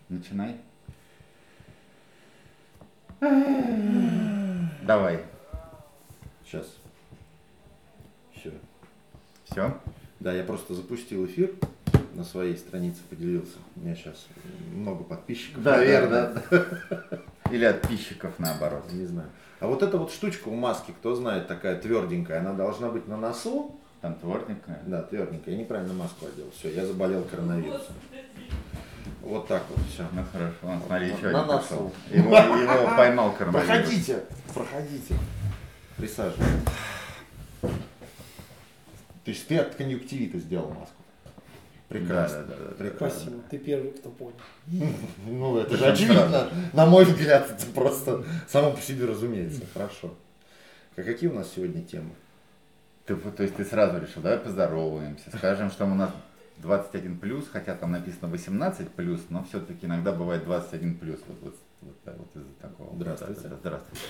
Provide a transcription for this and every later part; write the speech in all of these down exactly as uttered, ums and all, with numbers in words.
Начинай. Давай. Сейчас. Все. Все? Да, я просто запустил эфир на своей странице, поделился. У меня сейчас много подписчиков. Да, наверное. да, да. Или подписчиков наоборот. Не знаю. А вот эта вот штучка у маски, кто знает, такая тверденькая, она должна быть на носу. Там тверденькая. Да, тверденькая. Я неправильно маску одел. Все, я заболел коронавирусом. Вот так вот все. Ну хорошо, он, смотри, еще На один носу. пришел. Его, его поймал коронавирус. Проходите, проходите. Присаживайтесь. То есть ты от конъюнктивита сделал маску? Прекрасно. Да, да, да, да. Прекрасно. Спасибо, ты первый, кто понял. Ну, это же очевидно. На мой взгляд, это просто само по себе разумеется. Хорошо. А какие у нас сегодня темы? Ты, то есть ты сразу решил, давай поздороваемся, скажем, что у нас двадцать один плюс, хотя там написано восемнадцать плюс, но все-таки иногда бывает двадцать один плюс. Вот, вот, вот, вот, вот из-за такого. Здравствуйте. Да, да, здравствуйте.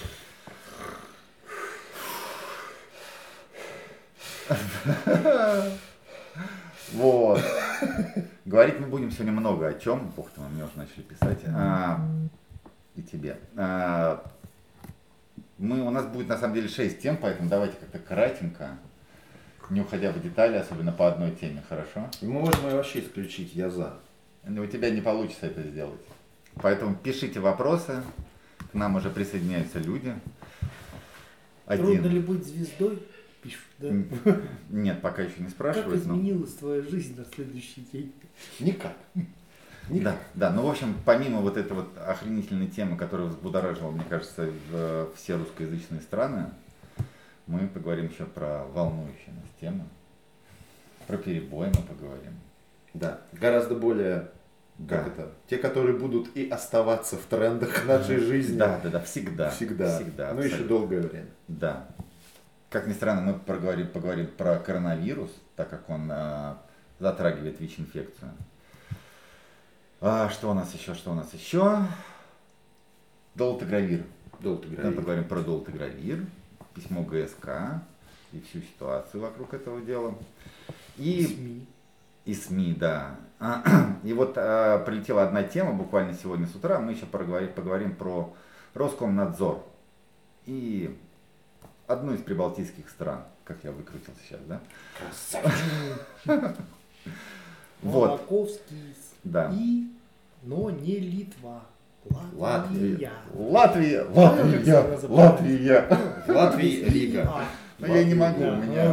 Вот. Говорить мы будем сегодня много о чем. Ух ты, мне уже начали писать. А, и тебе. А, мы, у нас будет на самом деле шесть тем, поэтому давайте как-то кратенько, не уходя в детали, особенно по одной теме, хорошо? Мы можем ее вообще исключить, я за. Но у тебя не получится это сделать. Поэтому пишите вопросы, к нам уже присоединяются люди. Один. Трудно ли быть звездой? Пишут, да? Нет, пока еще не Как спрашивают. но- изменилась твоя жизнь на следующий день? Никак. Да, да, ну в общем, помимо вот этой вот охренительной темы, которая взбудоражила, мне кажется, в- все русскоязычные страны, мы поговорим еще про волнующие нас темы. Про перебои мы поговорим. Да, гораздо более, как Да. это, те, которые будут и оставаться в трендах нашей жизни. Да, да, да, всегда. Всегда. Всегда. Ну, еще абсолютно. долгое время. Да. Как ни странно, мы поговорим, поговорим про коронавирус, так как он а, затрагивает ВИЧ-инфекцию. А, что у нас еще, что у нас еще? Долтогравир. Мы Долгое поговорим про долтогравир, письмо ГСК и всю ситуацию вокруг этого дела. И, СМИ. и СМИ, да. И вот а, прилетела одна тема буквально сегодня с утра. Мы еще поговорим, поговорим про Роскомнадзор и одну из прибалтийских стран. Как я выкрутился сейчас, да? Вот, Молоковский. да. И, но не Литва. Латвия. Латвия, Латвия, Латвия. В Латвии лига. А, Но я не могу, да. у меня...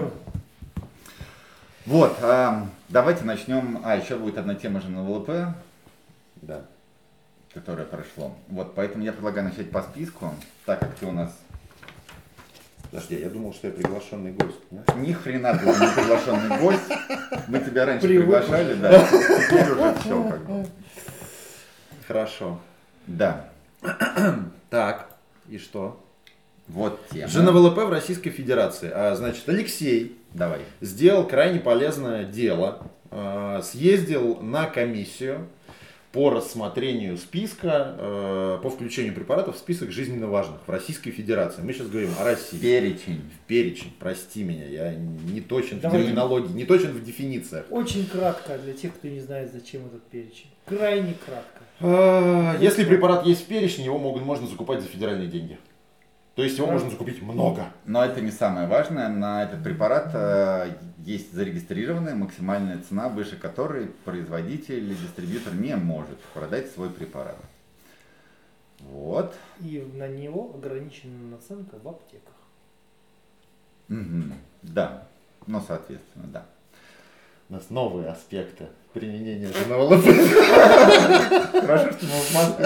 Вот, а, давайте начнем. А, еще будет одна тема же на ВЛП, Да. которая прошло. Вот, поэтому я предлагаю начать по списку, так как ты у нас Подожди, я думал, что я приглашенный гость. Нет? ни хрена ты не приглашенный гость. Мы тебя раньше Привык. приглашали, да. Теперь уже все как бы. Хорошо. Да, Так, и что? вот тема. Жена ВЛП в Российской Федерации. А, значит, Алексей Давай. сделал крайне полезное дело. А, съездил на комиссию по рассмотрению списка, э, по включению препаратов в список жизненно важных в Российской Федерации. Мы сейчас говорим о России. Перечень. Перечень, прости меня, я не точен в Давай. терминологии, не точен в дефинициях. Очень кратко для тех, кто не знает, зачем этот перечень. Крайне кратко. А, Если препарат есть в перечне, его могут, можно закупать за федеральные деньги. То есть его Да. можно закупить много. Но это не самое важное. На этот препарат э, есть зарегистрированная максимальная цена, выше которой производитель или дистрибьютор не может продать свой препарат. Вот. И на него ограничена наценка в аптеках. Мгм. Да. Ну, соответственно, да. У нас новые аспекты применения жена ВЛП. Хорошо, что мы в Москве.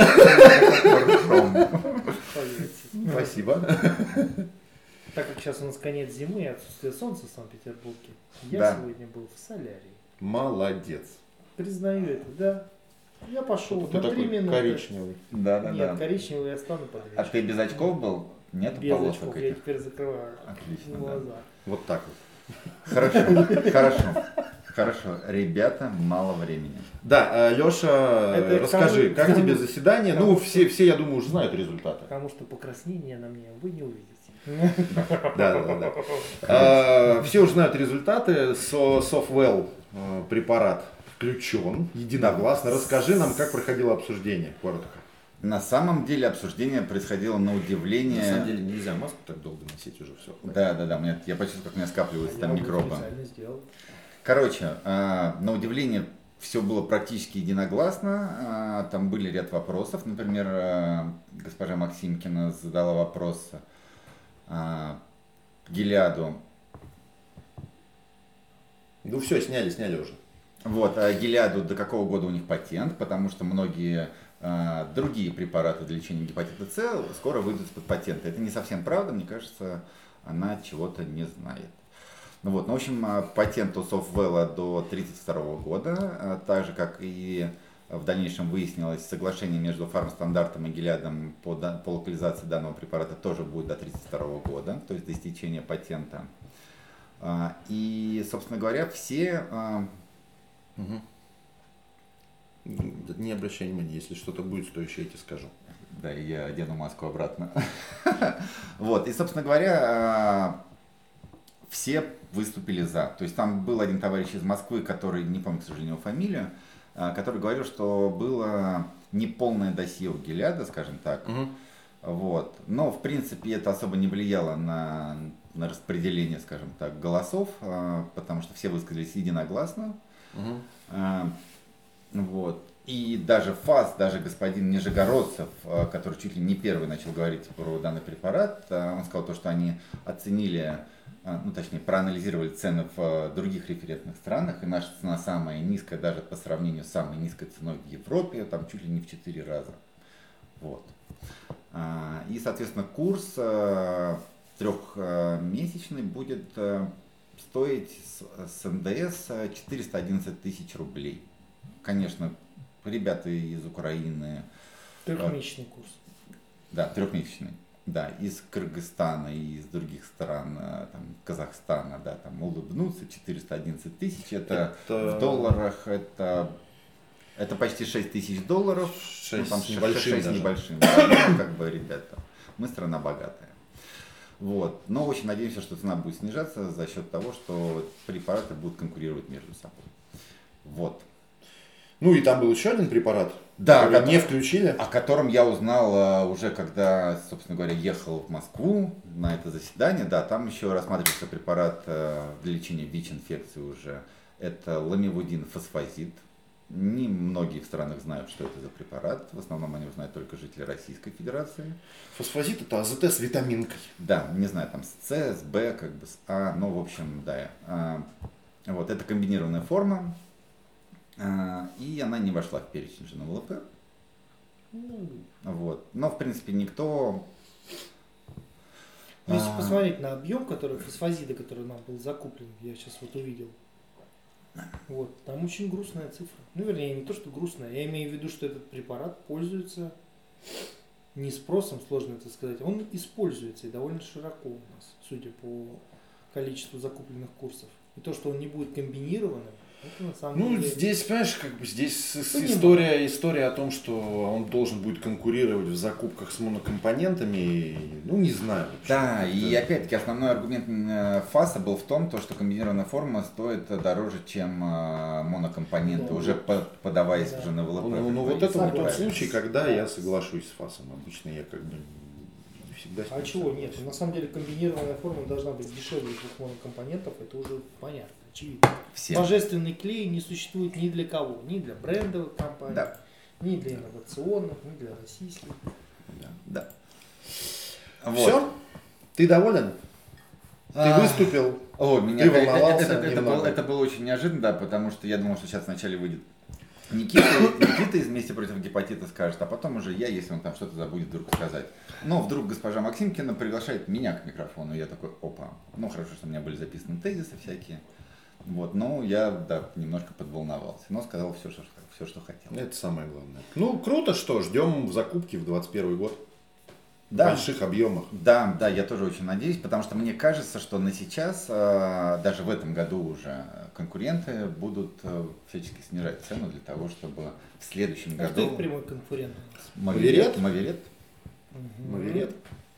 Поверьте. Спасибо. Так как сейчас у нас конец зимы и отсутствие солнца в Санкт-Петербурге, я Да. сегодня был в солярии. Молодец. Признаю это, да. Я пошел Ты на три такой минуты. коричневый. Да, да, Нет, да. коричневый я стану под А вечер. ты без очков был? Нет Без полосок очков, я этих? теперь закрываю Отлично, да. глаза. Вот так вот. Хорошо, хорошо. Хорошо. Ребята, мало времени. Да, Леша, Это расскажи, кому- как кому- тебе заседание? Ну, кому- все, все, я думаю, уже знают результаты. Потому что покраснение на мне вы не увидите. Да, да, да. А, Все уже знают результаты. Со- Softwell э, препарат включен единогласно. Расскажи нам, как проходило обсуждение, коротко. На самом деле обсуждение происходило на удивление... На самом деле нельзя маску так долго носить уже все. Да, да, да, у меня, я почувствовал, как у меня скапливаются А там я микробы. специально сделал. Короче, э, на удивление все было практически единогласно. Э, там были ряд вопросов. Например, э, госпожа Максимкина задала вопрос э, Гилиаду. Ну все, сняли, сняли уже. Вот, а Гилиаду до какого года у них патент, потому что многие э, другие препараты для лечения гепатита С скоро выйдут из-под патента. Это не совсем правда, мне кажется, она чего-то не знает. Ну вот, ну, в общем, патент у Софтвелла до тридцать второго года, так же, как и в дальнейшем выяснилось, соглашение между фармстандартом и Гилиадом по, по локализации данного препарата тоже будет до тридцать второго года, то есть до истечения патента. И, собственно говоря, все... Угу. Не обращай внимания, если что-то будет стоящее, я тебе скажу. Да, и я одену маску обратно. Вот, и, собственно говоря, все выступили за. То есть там был один товарищ из Москвы, который, не помню, к сожалению, его фамилию, который говорил, что было неполное досье у Гилиада, скажем так. Угу. Вот. Но, в принципе, это особо не влияло на, на распределение, скажем так, голосов, потому что все высказались единогласно. Угу. Вот. И даже ФАС, даже господин Нижегородцев, который чуть ли не первый начал говорить про данный препарат, он сказал то, что они оценили, ну точнее проанализировали цены в других референтных странах, и наша цена самая низкая даже по сравнению с самой низкой ценой в Европе, там чуть ли не в четыре раза. Вот. И, соответственно, курс трехмесячный будет стоить с эн дэ эс четыреста одиннадцать тысяч рублей. Конечно, ребята из Украины... Трехмесячный курс. Да, трехмесячный. Да, из Кыргызстана и из других стран, там, Казахстана, да, там улыбнуться, четыреста одиннадцать тысяч, это, это в долларах, это, это почти шесть тысяч долларов, шесть, ну, там с небольшим, шесть с небольшим, да, ну, как бы, ребята, мы страна богатая. Вот. Но очень надеемся, что цена будет снижаться за счет того, что препараты будут конкурировать между собой. Вот. Ну и там был еще один препарат, да, который который, не включили. О котором я узнал уже, когда, собственно говоря, ехал в Москву на это заседание. Да, там еще рассматривался препарат для лечения ВИЧ-инфекции уже. Это ламивудин фосфазид. Не многие в странах знают, что это за препарат. В основном они узнают только жители Российской Федерации. Фосфазид это АЗТ с витаминкой. Да, не знаю, там с С, с Б, как бы с А, ну, в общем, да. Вот, это комбинированная форма. И она не вошла в перечень же на эл пэ. Вот. Но, в принципе, никто... Но если посмотреть на объем, который фосфазида, который нам был закуплен, я сейчас вот увидел, вот, там очень грустная цифра. Ну, вернее, не то, что грустная, я имею в виду, что этот препарат пользуется не спросом, сложно это сказать, он используется и довольно широко у нас, судя по количеству закупленных курсов. И то, что он не будет комбинированным, это на самом ну, деле... здесь, понимаешь, как бы здесь история, история о том, что он должен будет конкурировать в закупках с монокомпонентами, ну, не знаю. Да, и опять-таки основной аргумент ФАСа был в том, то, что комбинированная форма стоит дороже, чем монокомпоненты, ну, уже вот, подаваясь да. уже на эл пэ. Ну, ну вот это вот тот случай, когда я соглашусь с ФАСом. Обычно я как бы всегда... А чего нет? На самом деле комбинированная форма должна быть дешевле двух монокомпонентов, это уже понятно. Очевидно. Всем. Божественный клей не существует ни для кого, ни для брендовых компаний, да. ни для инновационных, ни для российских. Да. да. Вот. Все? Ты доволен? Ты а... выступил? О, меня ты волновался? Это, это, это, было, это было очень неожиданно, да, потому что я думал, что сейчас вначале выйдет Никита, Никита из «Вместе против гепатита» скажет, а потом уже я, если он там что-то забудет вдруг сказать. Но вдруг госпожа Максимкина приглашает меня к микрофону, и я такой, опа, ну хорошо, что у меня были записаны тезисы всякие. Вот, ну, я, да, немножко подволновался, но сказал все, что, все, что хотел. Это самое главное. Ну, круто, что ждем в закупке в двадцать первый год. Да. В больших объемах. Да, да, я тоже очень надеюсь, потому что мне кажется, что на сейчас, даже в этом году уже, конкуренты будут всячески снижать цену для того, чтобы в следующем а году... Кто их прямой конкурент? Маверет. Маверет. Угу. Маверет.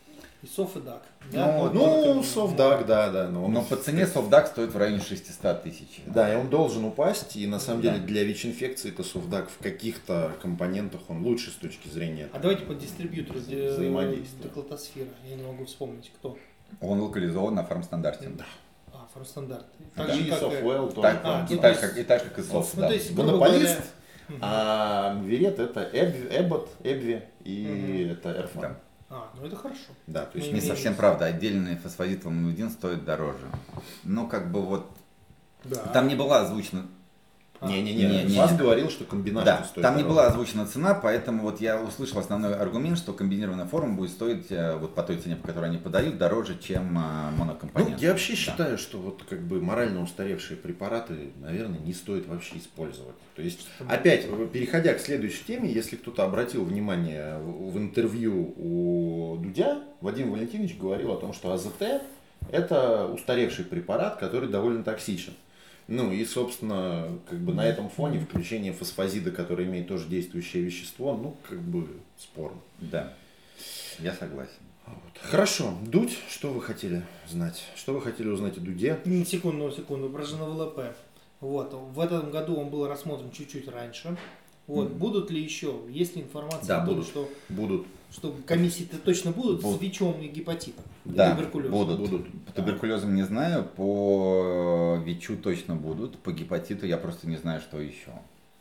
И софт и дак. Ну, Ну, софтдак, да, да. Но, он- Но по цене софтдак стоит в районе шестьсот тысяч. Да, и он должен упасть, и на самом Да. деле для ВИЧ-инфекции это софтдак в каких-то компонентах он лучше с точки зрения. А давайте по дистрибьютору де- Взаимодействия. Деклотосфера. Я не могу вспомнить, кто. Он локализован на фармстандарте. Да. А, фармстандарт. Да. Так же, И как и- Softwell тоже. Так, А, и, ну, так, то есть- как, и так, как и софт, Ну, да. то есть, грубо Монополист, говоря, мгм. а Верет это Эб- Эббот, Эбви и Мгм. это Эрфан. Да. А, ну это хорошо. Да, то есть Мы Не имеем- совсем правда, отдельный фосфорит ваминудин стоит дороже. Но как бы вот, Да. там не была озвучена, А, Не-не-не, Не-не-не. Фас говорил, что комбинация да, стоит там не дороже. была озвучена цена, поэтому вот я услышал основной аргумент, что комбинированная форма будет стоить э, вот по той цене, по которой они подают, дороже, чем э, Ну, монокомпонент. я вообще Да. считаю, что вот как бы морально устаревшие препараты, наверное, не стоит вообще использовать. То есть, опять, переходя к следующей теме, если кто-то обратил внимание в в интервью у Дудя, Вадим Валентинович говорил о том, что АЗТ это устаревший препарат, который довольно токсичен. Ну и, собственно, как бы на этом фоне включение фосфазида, который имеет тоже действующее вещество, ну, как бы спорно. Да, я согласен. Вот. Хорошо. Дудь, что вы хотели знать? Что вы хотели узнать о Дуде? М, Секунду, секунду, про ЖНВЛП. Вот, в этом году он был рассмотрен чуть-чуть раньше. Вот, Мгм. будут ли еще, есть ли информация Да, о том, будут. что, Будут. что комиссии-то точно будут, Будут. с ВИЧом и гепатитом? И Да, туберкулезом? будут. Будут. По туберкулезам не знаю, по ВИЧу точно будут, по гепатиту я просто не знаю, что еще.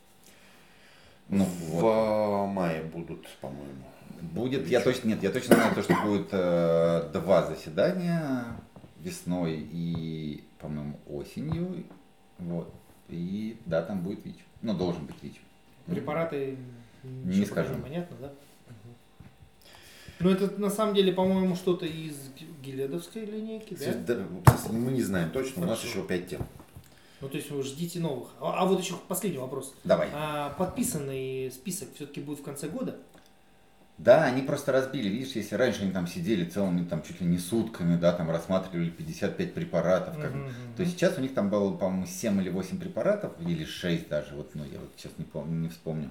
Ну, В вот. мае будут, по-моему. Будет, я точно, нет, я точно знаю то, что будет э, два заседания весной и, по-моему, осенью. Вот. И да, там будет ВИЧ. Ну, должен быть ВИЧ. Препараты Не ничего скажу. пока непонятно, да? Ну это на самом деле, по-моему, что-то из г- гиледовской линейки, да? Да, мы не знаем точно, у нас Хорошо. еще пять тем. Ну то есть вы ждите новых. А, а вот еще последний вопрос. Давай. А подписанный список все-таки будет в конце года? Да, они просто разбили, видишь, если раньше они там сидели целыми, там чуть ли не сутками, да, там рассматривали пятьдесят пять препаратов, как, Мгм, мгм. то сейчас у них там было, по-моему, семь или восемь препаратов, или шесть даже, вот, ну, я вот сейчас не помню, не вспомню.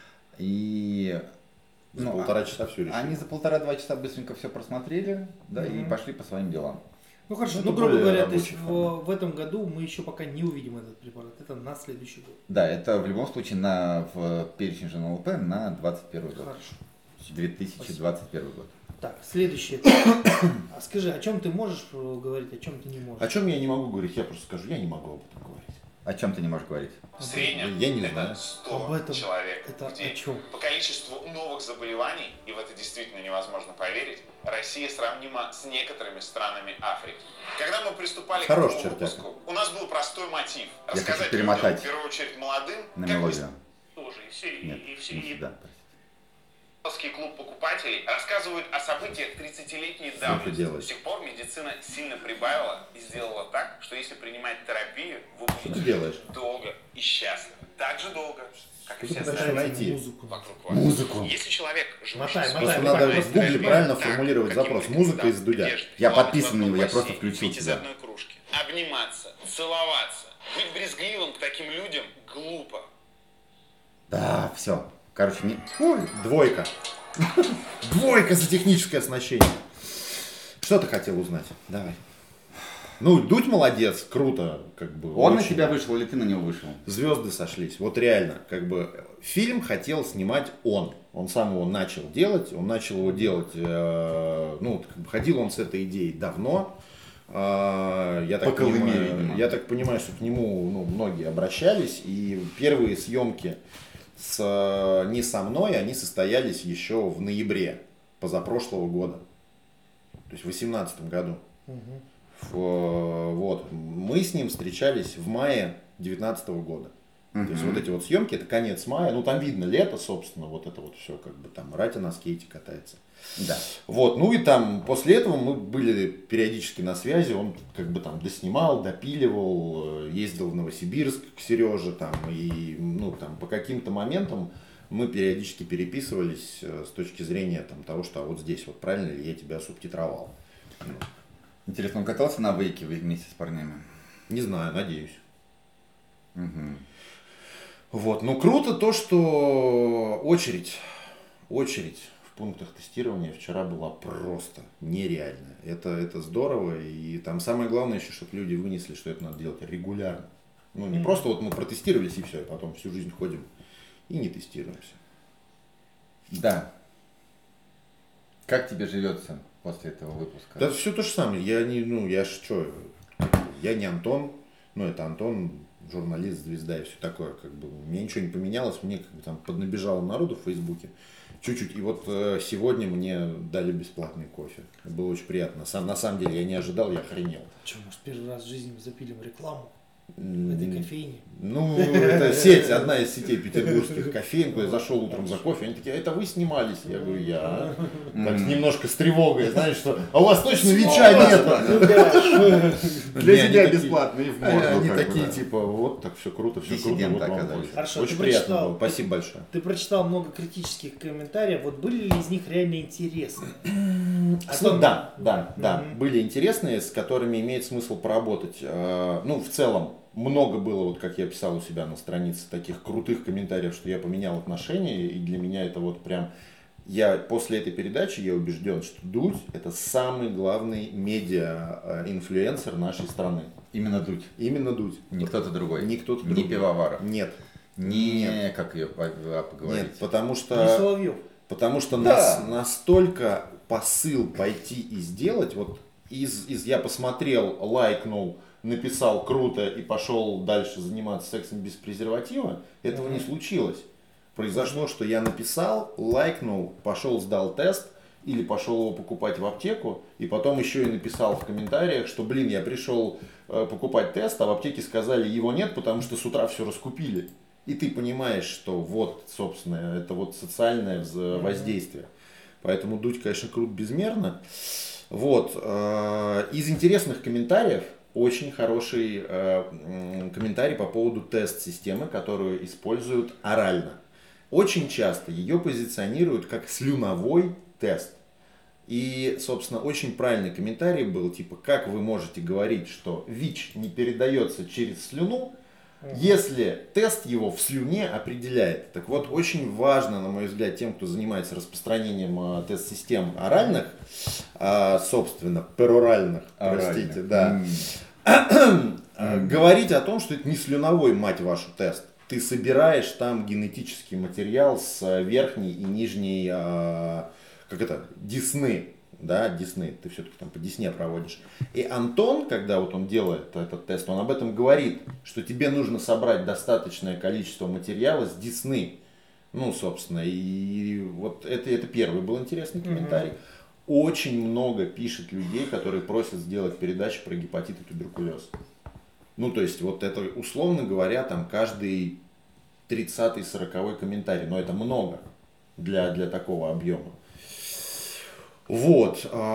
И За ну, полтора часа все решили. они за полтора-два часа быстренько все просмотрели, да, и Мгм. пошли по своим делам. Ну хорошо, Ну, ну, это грубо более говоря, то есть рабочий в, формат. в этом году мы еще пока не увидим этот препарат. Это на следующий год. Да, это в любом случае на, в перечень ЖНЛП на двадцать первый год, Хорошо. две тысячи двадцать первый год. Так, следующее. А скажи, о чем ты можешь э, говорить, о чем ты не можешь? О чем я не могу говорить, я просто скажу, я не могу об этом говорить. О чем ты не можешь говорить? В среднем Я не это знаю. сто Об этом- человек это в день. о чем? По количеству новых заболеваний, и в это действительно невозможно поверить, Россия сравнима с некоторыми странами Африки. Когда мы приступали Хорош, к этому чертяка. выпуску, у нас был простой мотив. Я Рассказать хочу перемотать людям, в первую очередь молодым, на как мелодию. тоже и все, и, Нет, и все, не и сюда, простите. Московский клуб покупателей рассказывают о событиях тридцатилетней ты давности. делаешь? С тех пор медицина сильно прибавила и сделала так, что если принимать терапию, вы Что ты будете делаешь? долго и счастливы. Так же долго, как и Что все ты пытаешься остальные найти? Музыку. вокруг вас. Музыку. Если человек, живущий Мотай, с мотай, Просто мотай, надо мотай. в гугле правильно Так, формулировать каким запрос. образом Музыка из Дудя. одежды, Я плавать подписан в на него, я одном просто бассейне, включил пить из тебя. одной кружки, обниматься, целоваться, быть брезгливым к таким людям глупо. Да, все. Короче, не... Ой, двойка. Двойка за техническое оснащение. Что ты хотел узнать? Давай. Ну, Дудь молодец, круто, как бы. Он на очень. тебя вышел или ты на него вышел? Звезды сошлись. Вот реально, как бы фильм хотел снимать он. Он сам его начал делать. Он начал его делать. э, ну, как бы ходил он с этой идеей давно. Э, я, так По Колыме, понимаю, видимо. я так понимаю, что к нему ну, многие обращались. И первые съемки с, э, не со мной, они состоялись еще в ноябре позапрошлого года. То есть в восемнадцатом году. Мгм. В- вот. Мы с ним встречались в мае девятнадцатого года. То есть вот эти вот съемки, это конец мая, ну там видно лето, собственно, вот это вот все, как бы там Ратя на скейте катается. Да. Вот, ну и там после этого мы были периодически на связи, он как бы там доснимал, допиливал, э, ездил в Новосибирск к Сереже там, и ну там по каким-то моментам мы периодически переписывались э, с точки зрения там того, что а вот здесь вот правильно ли я тебя субтитровал. Ну, Интересно, он катался на вейке вместе с парнями? не знаю, надеюсь. Угу. Вот, ну круто то, что очередь, очередь в пунктах тестирования вчера была просто нереальная. Это, это здорово, и там самое главное еще, чтобы люди вынесли, что это надо делать регулярно. Ну, не mm-hmm. просто вот мы протестировались и все, и потом всю жизнь ходим и не тестируемся. Да. Как тебе живется после этого выпуска? Да все то же самое. Я не, ну, я ж что, я не Антон, ну, это Антон, журналист, звезда и все такое, как бы, мне ничего не поменялось, мне как бы там поднабежало народу в Фейсбуке, чуть-чуть, и вот э, сегодня мне дали бесплатный кофе, было очень приятно, Сам, на самом деле я не ожидал, я охренел. Что, может, первый раз в жизни запилим рекламу в этой кофейне? Ну, это сеть, одна из сетей петербургских кофеин, куда я зашел утром за кофе, они такие, это вы снимались? Я говорю, я. Так немножко с тревогой, знаешь, что, а у вас точно ВИЧа нет? Для тебя бесплатно и в морду. Они такие, типа, вот, так все круто, все круто. Хорошо, очень приятно было, спасибо большое. Ты прочитал много критических комментариев, вот были ли из них реально интересные? Да, да, да, были интересные, с которыми имеет смысл поработать. Ну, в целом, много было, вот как я писал у себя на странице, таких крутых комментариев, что я поменял отношения, и для меня это вот прям, я после этой передачи, я убежден, что Дудь это самый главный медиа-инфлюенсер нашей страны. Именно Дудь? Именно Дудь. Не кто-то другой? Не кто-то другой. Не Пивоваров? Нет. Не, Нет. Как ее поговорить? Нет, потому что... Не Соловьев. Потому что да. нас, настолько посыл пойти и сделать, вот из, из я посмотрел, лайкнул, написал круто и пошел дальше заниматься сексом без презерватива, этого mm-hmm. не случилось. Произошло, что я написал, лайкнул, пошел сдал тест или пошел его покупать в аптеку, и потом еще и написал в комментариях, что, блин, я пришел э, покупать тест, а в аптеке сказали, его нет, потому что с утра все раскупили. И ты понимаешь, что вот, собственно, это вот социальное воздействие. Поэтому Дудь, конечно, крут безмерно. Вот. Э, из интересных комментариев, очень хороший э, комментарий по поводу тест-системы, которую используют орально. Очень часто ее позиционируют как слюновой тест. И, собственно, очень правильный комментарий был, типа, как вы можете говорить, что ВИЧ не передается через слюну, если тест его в слюне определяет. Так вот, очень важно, на мой взгляд, тем, кто занимается распространением э, тест-систем оральных, э, собственно, пероральных, простите, да, mm. говорить о том, что это не слюновой, мать вашу, тест. Ты собираешь там генетический материал с верхней и нижней, э, как это, десны. Да, десны, ты все-таки там по десне проводишь. И Антон, когда вот он делает этот тест, он об этом говорит, что тебе нужно собрать достаточное количество материала с десны. Ну, собственно, и вот это, это первый был интересный комментарий. Mm-hmm. Очень много пишет людей, которые просят сделать передачу про гепатит и туберкулез. Ну, то есть, вот это, условно говоря, там каждый тридцатый-сороковой комментарий, но это много для, для такого объема. Вот,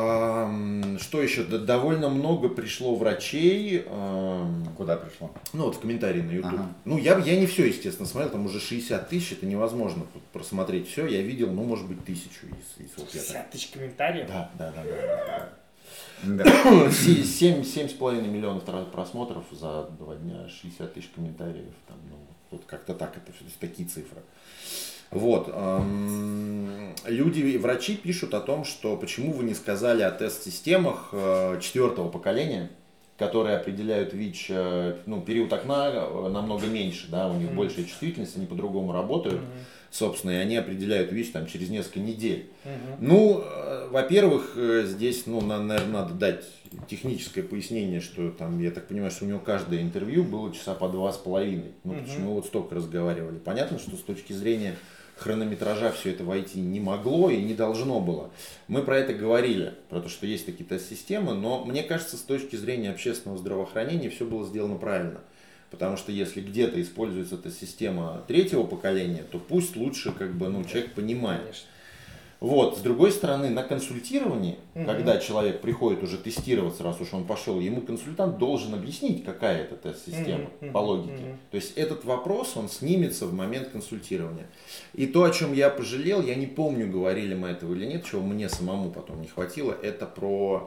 что еще? Довольно много пришло врачей. Куда пришло? Ну вот в комментарии на YouTube. Ага. Ну я, я не все, естественно, смотрел, там уже шестьдесят тысяч, это невозможно просмотреть все. Я видел, ну может быть, тысячу из, из вот шестьдесят тысяч комментариев? Да, да, да. да, да. семь с половиной миллионов просмотров за два дня, шестьдесят тысяч комментариев. Там, ну, вот как-то так, это такие цифры. Вот, эм, люди, врачи пишут о том, что почему вы не сказали о тест-системах э, четвертого поколения, которые определяют ВИЧ, э, ну, период окна намного меньше, да, у них mm-hmm. большая чувствительность, они по-другому работают, mm-hmm. собственно, и они определяют ВИЧ там через несколько недель. Mm-hmm. Ну, э, во-первых, э, здесь, ну, на, наверное, надо дать техническое пояснение, что там, я так понимаю, что у него каждое интервью было часа по два с половиной, ну, mm-hmm. почему мы вот столько разговаривали. Понятно, что с точки зрения хронометража все это войти не могло и не должно было. Мы про это говорили, про то, что есть такие тест-системы, но мне кажется, с точки зрения общественного здравоохранения все было сделано правильно. Потому что если где-то используется эта система третьего поколения, то пусть лучше как бы, ну, человек понимает. Конечно. Вот, с другой стороны, на консультировании, угу. когда человек приходит уже тестироваться, раз уж он пошел, ему консультант должен объяснить, какая это тест-система угу. по логике. Угу. То есть этот вопрос, он снимется в момент консультирования. И то, о чем я пожалел, я не помню, говорили мы этого или нет, чего мне самому потом не хватило, это про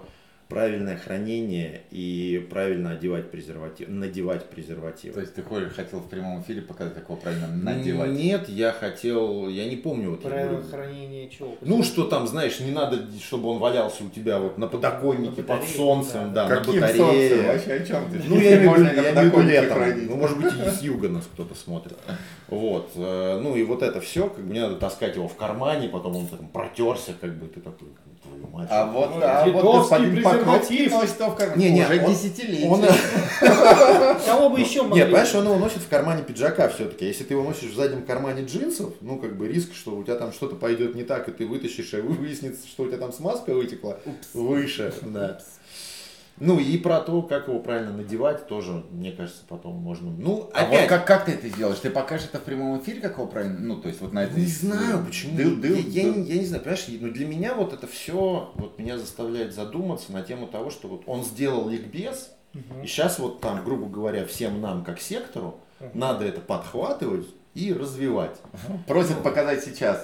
правильное хранение и правильно одевать презерватив, надевать презерватив. То есть ты хочешь, хотел в прямом эфире показать, как его правильно надевать? Нет, я хотел, я не помню. Вот, Правило хранения чего? ну, что там, знаешь, не надо, чтобы он валялся у тебя вот на подоконнике, На под батарее, солнцем, да, да. на Каким батарее. солнцем? Вообще о чем ты? Ну, я имею в Можно виду, на я имею в виду подоконнике летом. хранить. Ну, может быть, и с юга нас кто-то смотрит. Вот. э, Ну, и вот это все, как бы не надо таскать его в кармане, потом он там протерся, как бы ты такой, твою мать. А вот, Ну, а вот дедовский господин Покровский презерватив. носит его в кармане. Не, не, Уже он- десятилетия. Он, Кого бы еще могли? нет, понимаешь, он его носит в кармане пиджака все-таки. Если ты его носишь в заднем кармане джинсов, ну, как бы риск, что у тебя там что-то пойдет не так, и ты вытащишь, и выяснится, что у тебя там смазка вытекла выше. Да. Ну, и про то, как его правильно надевать, тоже, мне кажется, потом можно. Ну, А опять. вот как, как ты это сделаешь? Ты покажешь это в прямом эфире, как его правильно? Ну, то есть вот на этой... Не знаю, почему. Дыл, дыл, я, я дыл. не, я не знаю, понимаешь, но для меня вот это все вот меня заставляет задуматься на тему того, что вот он сделал ликбез, Мгм. и сейчас вот там, грубо говоря, всем нам, как сектору, Мгм. надо это подхватывать и развивать. Просят показать сейчас.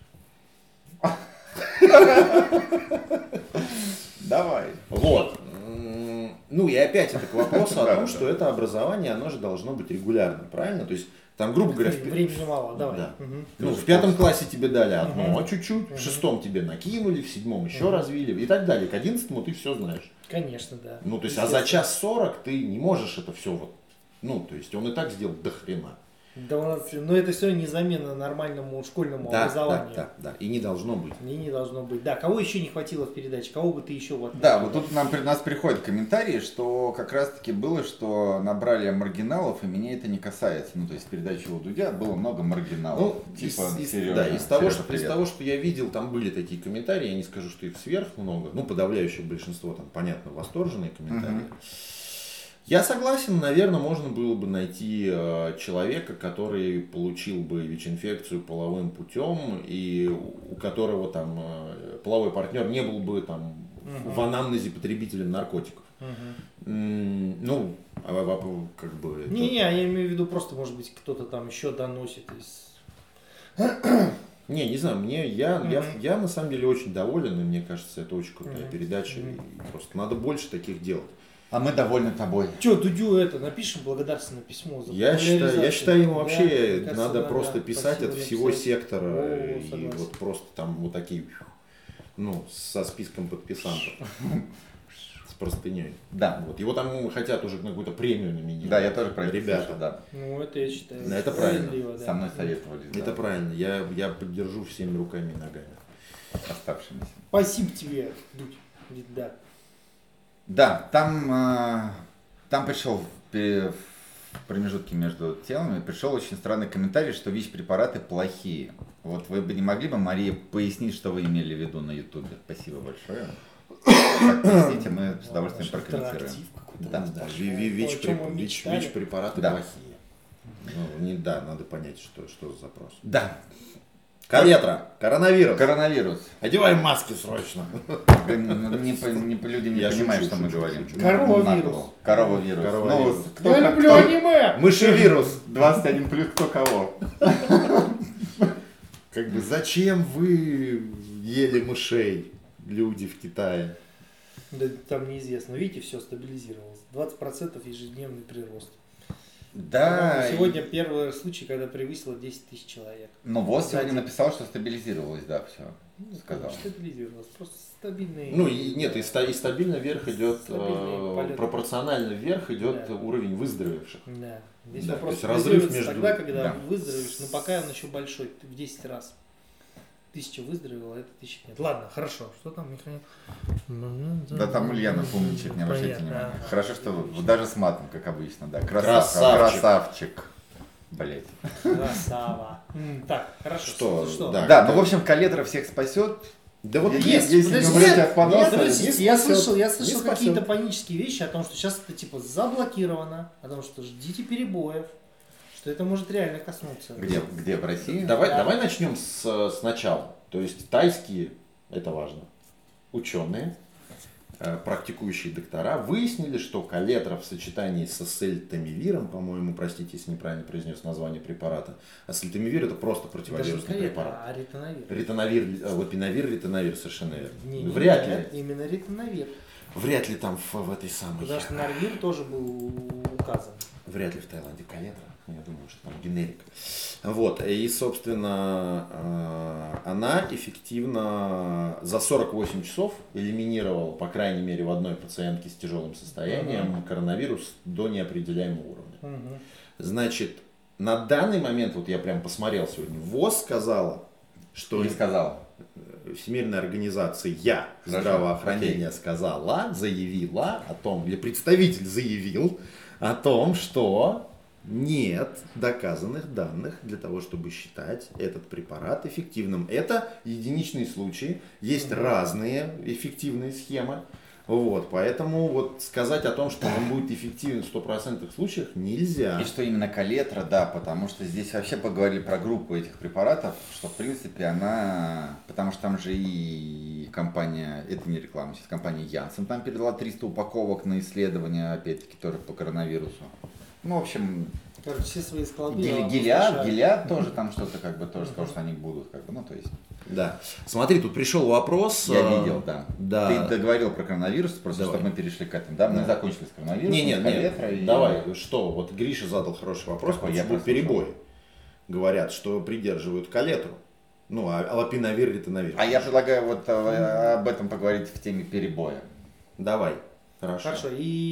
Давай. Вот. М, Ну и опять это к вопросу о Да, том, да. что это образование, оно же должно быть регулярным, правильно? То есть там, грубо говоря, в пи- Времени мало, давай. Да. Мгм. ну, в пятом классе тебе дали одно, Мгм. а чуть-чуть, в Мгм. шестом тебе накинули, в седьмом еще Мгм. развили и так далее. К одиннадцатому ты все знаешь. Конечно, да. Ну, то есть, а за час сорок ты не можешь это все вот. Ну, то есть, он и так сделал до хрена. Да, у нас, но это все не замена нормальному школьному Да, да, образованию. да, да. И не должно быть. И не должно быть. Да, кого еще не хватило в передаче? Кого бы ты еще вот? Да, вот тут нам, при- нас приходят комментарии, что как раз таки было, что набрали маргиналов, и меня это не касается. Ну, то есть в передаче у Дудя было много маргиналов. Ну, типа из, из- Сережа. да, из того, Сережа, что, из привет. того, что я видел, там были такие комментарии, я не скажу, что их сверх много, ну, подавляющее большинство, там, понятно, восторженные комментарии. Мгм. Я согласен, наверное, можно было бы найти э, человека, который получил бы ВИЧ-инфекцию половым путем, и у у которого там э, половой партнер не был бы там Мгм. в анамнезе потребителем наркотиков. Мгм. М, Ну, а, а, а, как бы... это- Не-не, я имею в виду просто, может быть, кто-то там еще доносит из... Не, не знаю, мне, я, я, Мгм. я на самом деле очень доволен, и мне кажется, это очень крутая Мгм. передача, Мгм. и просто надо больше таких делать. А мы довольны тобой. Че, Дудю это, напишем благодарственное письмо за Я считаю, я популяризацию. считаю, ему Да, вообще мне кажется, надо надо просто писать спасибо от всего написать. сектора, О, и согласен. вот просто там вот такие, ну, со списком подписантов, с простыней. Да. Вот. Его там хотят уже на какую-то премию номинировать. Да, я тоже про это Ребята. слышал, да. Ну, это я считаю. Да, это правильно. справедливо, да. Со мной советовали. Это да, правильно, я, я поддержу всеми руками и ногами. оставшимися. Спасибо тебе, Дудь. Да. Да, там, э, там пришел в пере- в промежутке между темами, пришел очень странный комментарий, что ВИЧ-препараты плохие. Вот вы бы не могли бы, Мария, пояснить, что вы имели в виду на Ютубе? Спасибо большое. Как поясните, мы с удовольствием Наш прокомментируем. интерактив какой-то Да, у нас да. пошел. Ви- ви- ВИЧ, О чем мы преп- ВИЧ- мечтали. ВИЧ-препараты Да. плохие. Ну, не, да, надо понять, что, что за запрос. Да, Калетра, коронавирус. коронавирус. Одеваем маски срочно. Да, не, не по- не по- люди не Я понимают, шучу, что мы шучу, говорим. шучу. Коровавирус. На голову. Коровавирус. Коровавирус. Ну, кто Я как- люблю кто- аниме! Мышевирус. двадцать один плюс кто кого. Как бы зачем вы ели мышей, люди в Китае? Да там неизвестно. Видите, все стабилизировалось. двадцать процентов ежедневный прирост. Да. По-моему, Сегодня первый случай, когда превысило десять тысяч человек. Ну вот сегодня Да. написал, что стабилизировалось, да, все. Ну, Сказал. Стабилизировалось. Просто стабильный. Ну и нет, и, ста- и стабильно вверх идет, Стабильный э, полет. пропорционально вверх идет Да. уровень выздоровевших. Да. Здесь Да, вопрос то есть разрыв стабилизируется между- тогда, когда Да. выздоровеешь, но пока он еще большой, ты в десять раз. Тысяча выздоровела, а это тысяча нет. Ладно, хорошо. Что там, Михаил? Да там Ульянов умничает, не обращайте Понятно, внимания. ага. Хорошо, что вот даже с матом, как обычно, да. Красавчик. Красавчик. Блять. Красава. М, Так, хорошо. Что? Что? Да. Да, ну в общем, Калетра всех спасет. Да вот Есть, есть. есть, Подожди, не умрете нет, от поноса. нет, подождите, не я спасет, слышал, я не слышал спасет. какие-то панические вещи о том, что сейчас это типа заблокировано, о том, что ждите перебоев, что это может реально коснуться. Где, где, в России? Давай, Да. давай начнем с, сначала. То есть тайские, это важно, ученые практикующие доктора выяснили, что калетра в сочетании с ацетамивиром, по-моему, простите, если неправильно произнес название препарата, ацетамивир это просто противовирусный Даже препарат. А ритонавир. Ритонавир, лопинавир, ритонавир, совершенно верно. Не, не, Вряд нет, ли, именно ритонавир. вряд ли там в, в этой самой, Потому что нарвир тоже был указан. вряд ли в Таиланде калетра, я думаю, что там генерик. Вот, и, собственно, она эффективно за сорок восемь часов элиминировала, по крайней мере, в одной пациентке с тяжелым состоянием uh-huh. коронавирус до неопределяемого уровня. Uh-huh. Значит, на данный момент, вот я прям посмотрел сегодня, ВОЗ сказала, что... Не сказала. Всемирная организация я здравоохранения окей. сказала, заявила о том, или представитель заявил о том, что нет доказанных данных для того, чтобы считать этот препарат эффективным. Это единичные случаи, есть mm-hmm. разные эффективные схемы. Вот, поэтому вот сказать о том, что он будет эффективен в стопроцентных случаях, нельзя. И что именно калетра, да, потому что здесь вообще поговорили про группу этих препаратов, что в принципе она, потому что там же и компания, это не реклама, сейчас компания Janssen там передала триста упаковок на исследования, опять-таки, тоже по коронавирусу. Ну, в общем, короче, все свои склады. Гилиад, Гилиад тоже там что-то как бы тоже сказал, что они будут, как бы, ну, то есть. Да. Смотри, тут пришел вопрос. Я видел, да. да. Ты договорил про коронавирус, просто Давай. чтобы мы перешли к этому. Да, мы да. закончили с коронавирусом. Не, нет, нет. И... Давай, что? Вот Гриша задал хороший вопрос, Какой? почему Я перебои. Говорят, что придерживают калетру. Ну, а лопинавир, ритонавир. А я предлагаю вот об этом поговорить в теме перебоя. Давай. Хорошо. Хорошо.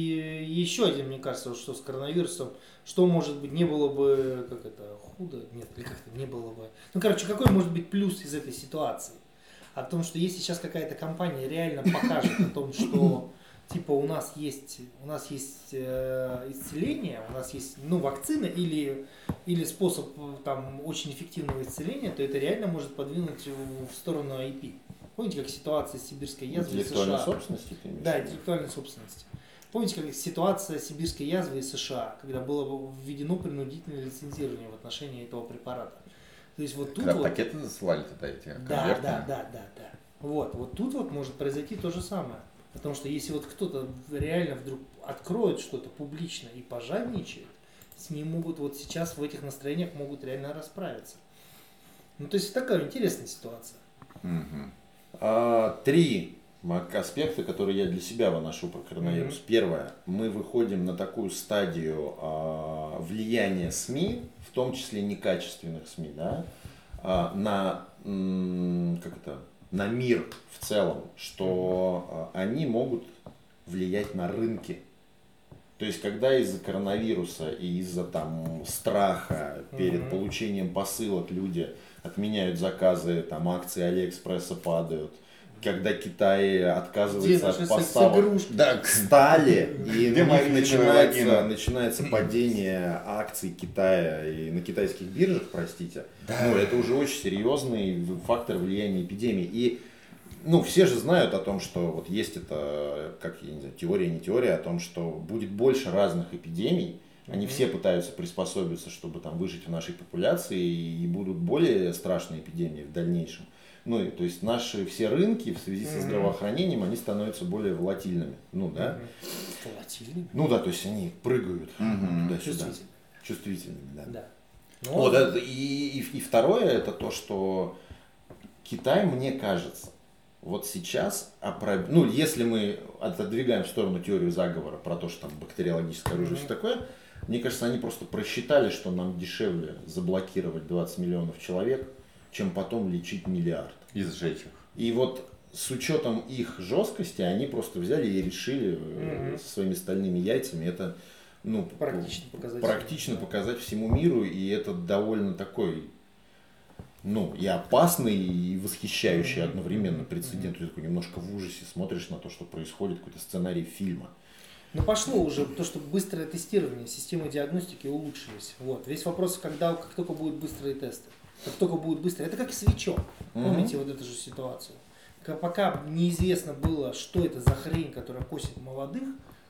И еще один, мне кажется, что с коронавирусом, что может быть, не было бы, как это, худо, нет, или как-то не было бы. Ну, короче, какой может быть плюс из этой ситуации? О том, что если сейчас какая-то компания реально покажет о том, что типа у нас есть, у нас есть э, исцеление, у нас есть, ну, вакцина или, или способ там очень эффективного исцеления, то это реально может подвинуть в, в сторону ай пи. Помните, как ситуация с сибирской язвой в США? Интеллектуальной собственности? Ты Да, интеллектуальной собственности. Помните, как ситуация с сибирской язвой в США, когда было введено принудительное лицензирование в отношении этого препарата? То есть вот тут когда вот... пакеты засылали туда эти Да, конверты. да, да, да, да. Вот, вот тут вот может произойти то же самое. Потому что если вот кто-то реально вдруг откроет что-то публично и пожадничает, с ним могут вот сейчас в этих настроениях могут реально расправиться. Ну, то есть такая интересная ситуация. Угу. А, три аспекта, которые я для себя выношу про коронавирус. Mm-hmm. Первое. Мы выходим на такую стадию а, влияния СМИ, в том числе некачественных СМИ, да, а, на, м, как это, на мир в целом, что а, они могут влиять на рынки. То есть, когда из-за коронавируса и из-за там страха перед mm-hmm. получением посылок люди отменяют заказы, там акции Алиэкспресса падают, когда Китай отказывается от поставок да. стали, и у них начинается, начинается падение акций Китая и на китайских биржах, простите, да. ну, это уже очень серьезный фактор влияния эпидемии. И ну, все же знают о том, что вот есть это, как я не знаю, теория, не теория, о том, что будет больше разных эпидемий. Они mm-hmm. все пытаются приспособиться, чтобы там выжить в нашей популяции, и будут более страшные эпидемии в дальнейшем. Ну, и, то есть наши все рынки в связи со здравоохранением, они становятся более волатильными. Ну, да. Mm-hmm. Волатильными? Ну, да, то есть они прыгают mm-hmm. туда-сюда. Чувствительными. Чувствительными, да. да. Но... Вот, это, и, и, и второе, это то, что Китай, мне кажется, вот сейчас, ну, если мы отодвигаем в сторону теорию заговора про то, что там бактериологическое оружие и все такое, мне кажется, они просто просчитали, что нам дешевле заблокировать двадцать миллионов человек, чем потом лечить миллиард. И сжечь их. И вот с учетом их жесткости, они просто взяли и решили mm-hmm. со своими стальными яйцами это ну, практично, показать, практично показать всему миру, и это довольно такой... Ну, и опасный, и восхищающий mm-hmm. одновременно прецедент. Ты такой немножко в ужасе смотришь на то, что происходит, какой-то сценарий фильма. Ну, пошло уже то, что быстрое тестирование, системы диагностики улучшились. Вот. Весь вопрос, когда, как только будут быстрые тесты. Как только будут быстрые. Это как свечок. Mm-hmm. Помните вот эту же ситуацию? Пока неизвестно было, что это за хрень, которая косит молодых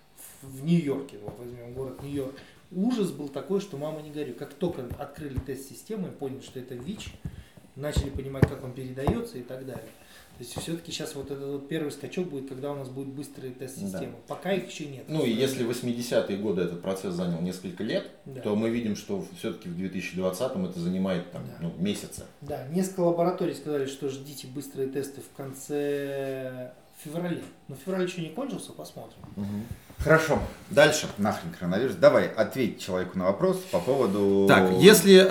в Нью-Йорке, вот возьмем город Нью-Йорк, ужас был такой, что мама не горюй. Как только открыли тест-систему и поняли, что это ВИЧ, начали понимать, как он передается и так далее. То есть все-таки сейчас вот этот вот первый скачок будет, когда у нас будет быстрый тест-система. Да. Пока их еще нет. Ну и если в восьмидесятые годы этот процесс занял несколько лет, да. то мы видим, что все-таки в две тысячи двадцатом это занимает там, да. ну, месяцы. Да, несколько лабораторий сказали, что ждите быстрые тесты в конце февраля. Но февраль еще не кончился, посмотрим. Угу. Хорошо, дальше. Нахрен коронавирус. Давай, ответь человеку на вопрос по поводу... Так, если...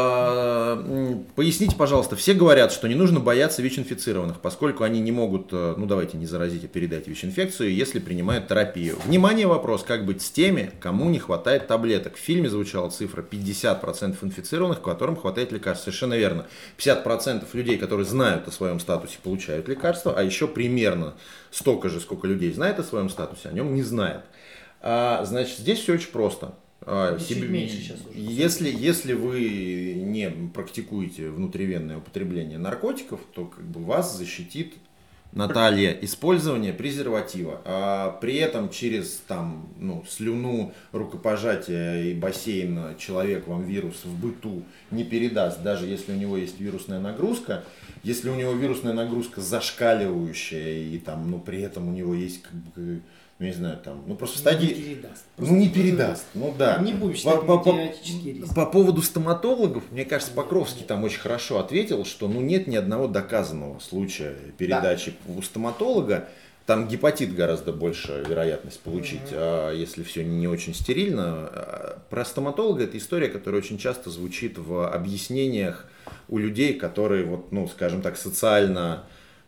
Э, поясните, пожалуйста, все говорят, что не нужно бояться ВИЧ-инфицированных, поскольку они не могут, ну давайте не заразить, а передать ВИЧ-инфекцию, если принимают терапию. Внимание, вопрос, как быть с теми, кому не хватает таблеток. В фильме звучала цифра пятьдесят процентов инфицированных, которым хватает лекарств. Совершенно верно. пятьдесят процентов людей, которые знают о своем статусе, получают лекарства, а еще примерно столько же, сколько людей знает о своем статусе, о нем не знает. А, значит, здесь все очень просто. А, себе, меньше сейчас уже. Если, если вы не практикуете внутривенное употребление наркотиков, то как бы вас защитит, Наталья, использование презерватива. А при этом через там, ну, слюну, рукопожатие и бассейн человек вам вирус в быту не передаст, даже если у него есть вирусная нагрузка. Если у него вирусная нагрузка зашкаливающая, и там, ну, при этом у него есть, как бы, ну, не знаю, там, ну, просто в стадии... Не передаст. Ну, не передаст, ну, да. Не будем считать по, по, теоретический риск. По поводу стоматологов, мне кажется, Покровский нет. там очень хорошо ответил, что, ну, нет ни одного доказанного случая передачи да. у стоматолога. Там гепатит гораздо больше вероятность получить, угу. а если все не очень стерильно. Про стоматолога это история, которая очень часто звучит в объяснениях у людей, которые, вот, ну, скажем так, социально...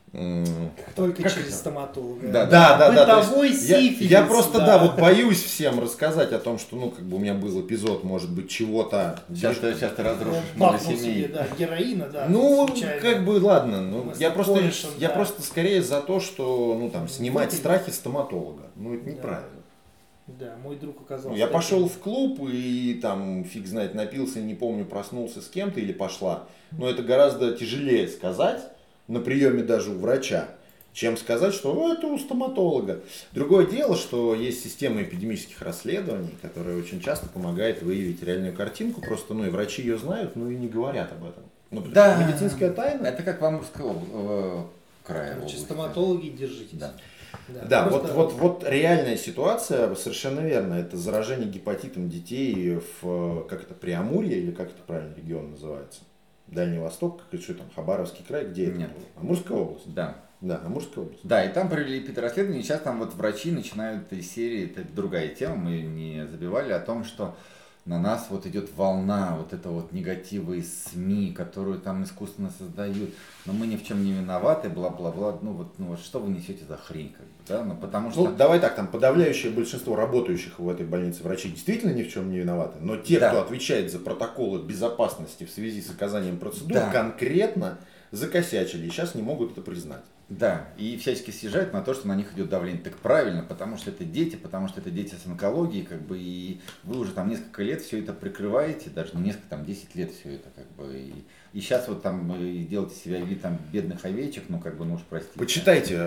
Только как через это? стоматолога. Да, да, да. да. Бытовой сифилис. Я, я просто, да. да, вот боюсь всем рассказать о том, что, ну, как бы у меня был эпизод, может быть, чего-то. Сейчас ты, сейчас ты разрушишь ну, много семей. Да, героина, да. Ну, случайно. Как бы, ладно. Ну, я просто, корешем, я да. просто скорее за то, что, ну, там, снимать вот страхи стоматолога. Ну, это неправильно. Да, мой друг оказался. Ну, я пошел в клуб и там, фиг знает, напился, не помню, проснулся с кем-то или пошла. Но это гораздо тяжелее сказать на приеме даже у врача, чем сказать, что ну, это у стоматолога. Другое дело, что есть система эпидемических расследований, которая очень часто помогает выявить реальную картинку. Просто, ну, и врачи ее знают, но и не говорят об этом. Ну, да, медицинская тайна. Это как в Амурском э, крае. Короче, стоматологи, держитесь. Да, да, да просто... вот, вот, вот реальная ситуация, совершенно верно. Это заражение гепатитом детей в, как это, Преамурье, или как это правильно регион называется? Дальний Восток, как что там, Хабаровский край, где Нет. это? Амурская область? Да. Да, Амурская область. Да, и там провели эпидрасследование, и сейчас там вот врачи начинают из серии, это другая тема, мы не забивали, о том, что на нас вот идет волна вот этого вот негатива из СМИ, которую там искусственно создают, но мы ни в чем не виноваты, бла-бла-бла, ну вот, ну вот что вы несете за хрень, как бы, да, ну потому что... Ну, давай так, там подавляющее большинство работающих в этой больнице врачей действительно ни в чем не виноваты, но те, да. кто отвечает за протоколы безопасности в связи с оказанием процедур, да. конкретно закосячили и сейчас не могут это признать. Да, и всячески съезжают на то, что на них идет давление. Так правильно, потому что это дети, потому что это дети с онкологией, как бы, и вы уже там несколько лет все это прикрываете, даже не несколько, там десять лет все это, как бы, и, и сейчас вот там и делаете себя вид там бедных овечек, ну, как бы, ну уж простите. Почитайте.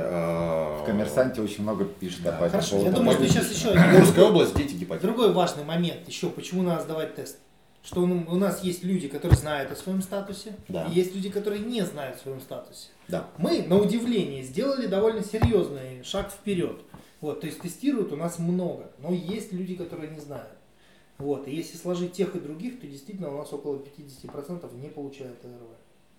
В «Коммерсанте» очень много пишет да, об этом. Хорошо, я думаю, что сейчас еще... Амурская область, дети гепатит. Другой важный момент еще, почему надо сдавать тест. Что у нас есть люди, которые знают о своем статусе, да. и есть люди, которые не знают о своем статусе. Да. Мы, на удивление, сделали довольно серьезный шаг вперед. Вот, то есть тестируют у нас много, но есть люди, которые не знают. Вот, и если сложить тех и других, то действительно у нас около пятьдесят процентов не получают ТРВ.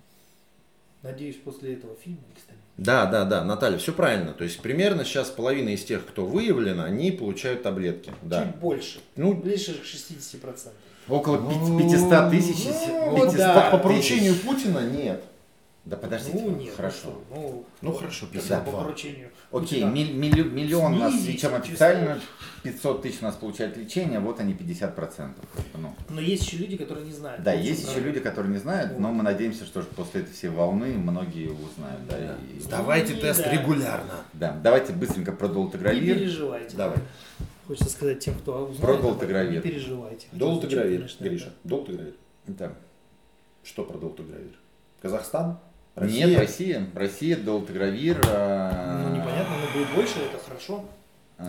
Надеюсь, после этого фильма, кстати. Да, да, да, Наталья, все правильно. То есть примерно сейчас половина из тех, кто выявлен, они получают таблетки. Да. Чуть больше, ну, ближе к шестидесяти процентам. Около пятисот тысяч. Ну, пятьсот да. По поручению Путина нет. Да подождите, ну, нет, хорошо. Ну, ну хорошо, пятьдесят по поручению. Окей, миль, милли, миллион у нас, чем официально, число. пятьсот тысяч у нас получают лечение, вот они пятьдесят процентов. Ну. Но есть еще люди, которые не знают. Да, есть еще люди, которые не знают, вот. Но мы надеемся, что после этой всей волны многие узнают. Да, да. И... Сдавайте ну, тест да. регулярно. Да, давайте быстренько про долтогравир. Не переживайте. Давай. Хочется сказать тем, кто узнает, про долтогравир. Не переживайте. Долтогравир, Гриша, да. долтогравир. Да. Что про долтогравир? Казахстан? Россия? Нет, Россия. Россия, долтогравир. А... Ну непонятно, но будет больше, это хорошо.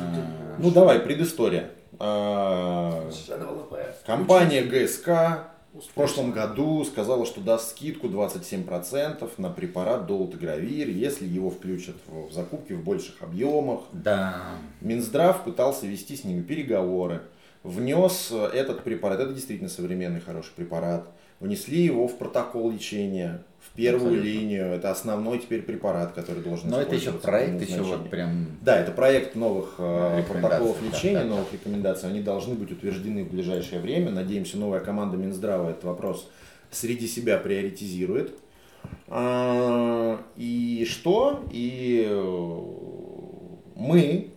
А... Ну давай, предыстория. А... Компания ГСК в прошлом году сказала, что даст скидку двадцать семь процентов на препарат Долутагравир, если его включат в закупки в больших объемах. Да. Минздрав пытался вести с ними переговоры, внес этот препарат, это действительно современный хороший препарат, внесли его в протокол лечения, в первую Абсолютно. линию, это основной теперь препарат, который должен Но это еще проект, еще вот прям... Да, это проект новых протоколов лечения, да, да, новых да. рекомендаций, они должны быть утверждены в ближайшее время. Надеемся, новая команда Минздрава этот вопрос среди себя приоритизирует. И что? И мы,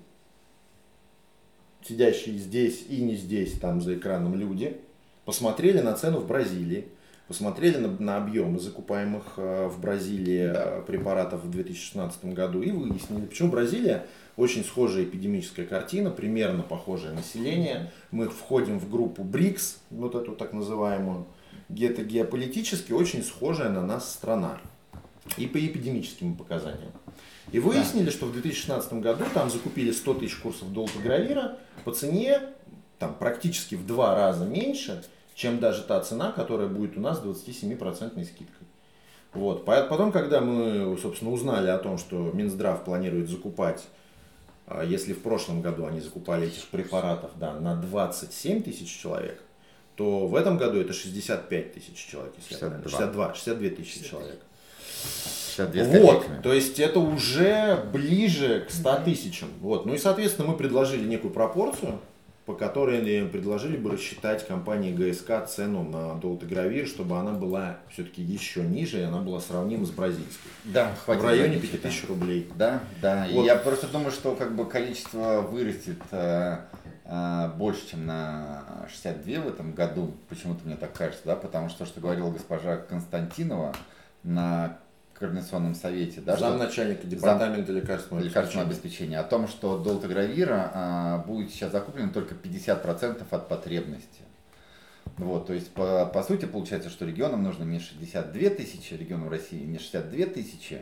сидящие здесь и не здесь, там за экраном люди, посмотрели на цену в Бразилии, посмотрели на, на объемы закупаемых э, в Бразилии да. препаратов в две тысячи шестнадцатом году и выяснили, почему Бразилия очень схожая эпидемическая картина, примерно похожее население. Мы входим в группу БРИКС, вот эту так называемую, где-то геополитически очень схожая на нас страна и по эпидемическим показаниям. И выяснили, да. что в две тысячи шестнадцатом году там закупили сто тысяч курсов Долутагравира по цене там, практически в два раза меньше, чем даже та цена, которая будет у нас с двадцать семь процентов скидкой. Вот. Потом, когда мы, собственно, узнали о том, что Минздрав планирует закупать, если в прошлом году они закупали этих препаратов да, на двадцать семь тысяч человек, то в этом году это шестьдесят пять тысяч человек, если шестьдесят два. шестьдесят два, шестьдесят две тысячи человек. шестьдесят две Вот, то есть это уже ближе к ста тысячам. Вот. Ну и, соответственно, мы предложили некую пропорцию, по которой предложили бы рассчитать компании ГСК цену на Долутагравир, чтобы она была все-таки еще ниже, и она была сравнима с бразильской. Да, в районе пяти тысяч рублей. Да, да. Вот. И я просто думаю, что как бы количество вырастет э, э, больше, чем на шестьдесят два в этом году. Почему-то мне так кажется, да, потому что, что говорила госпожа Константинова на Координационном совете, да, замначальника департамента зам... лекарственного, лекарственного обеспечения, о том, что Долутагравира а, будет сейчас закуплено только пятьдесят процентов от потребности. Вот, то есть, по, по сути, получается, что регионам нужно не шестьдесят две тысячи, регионам России не шестьдесят две тысячи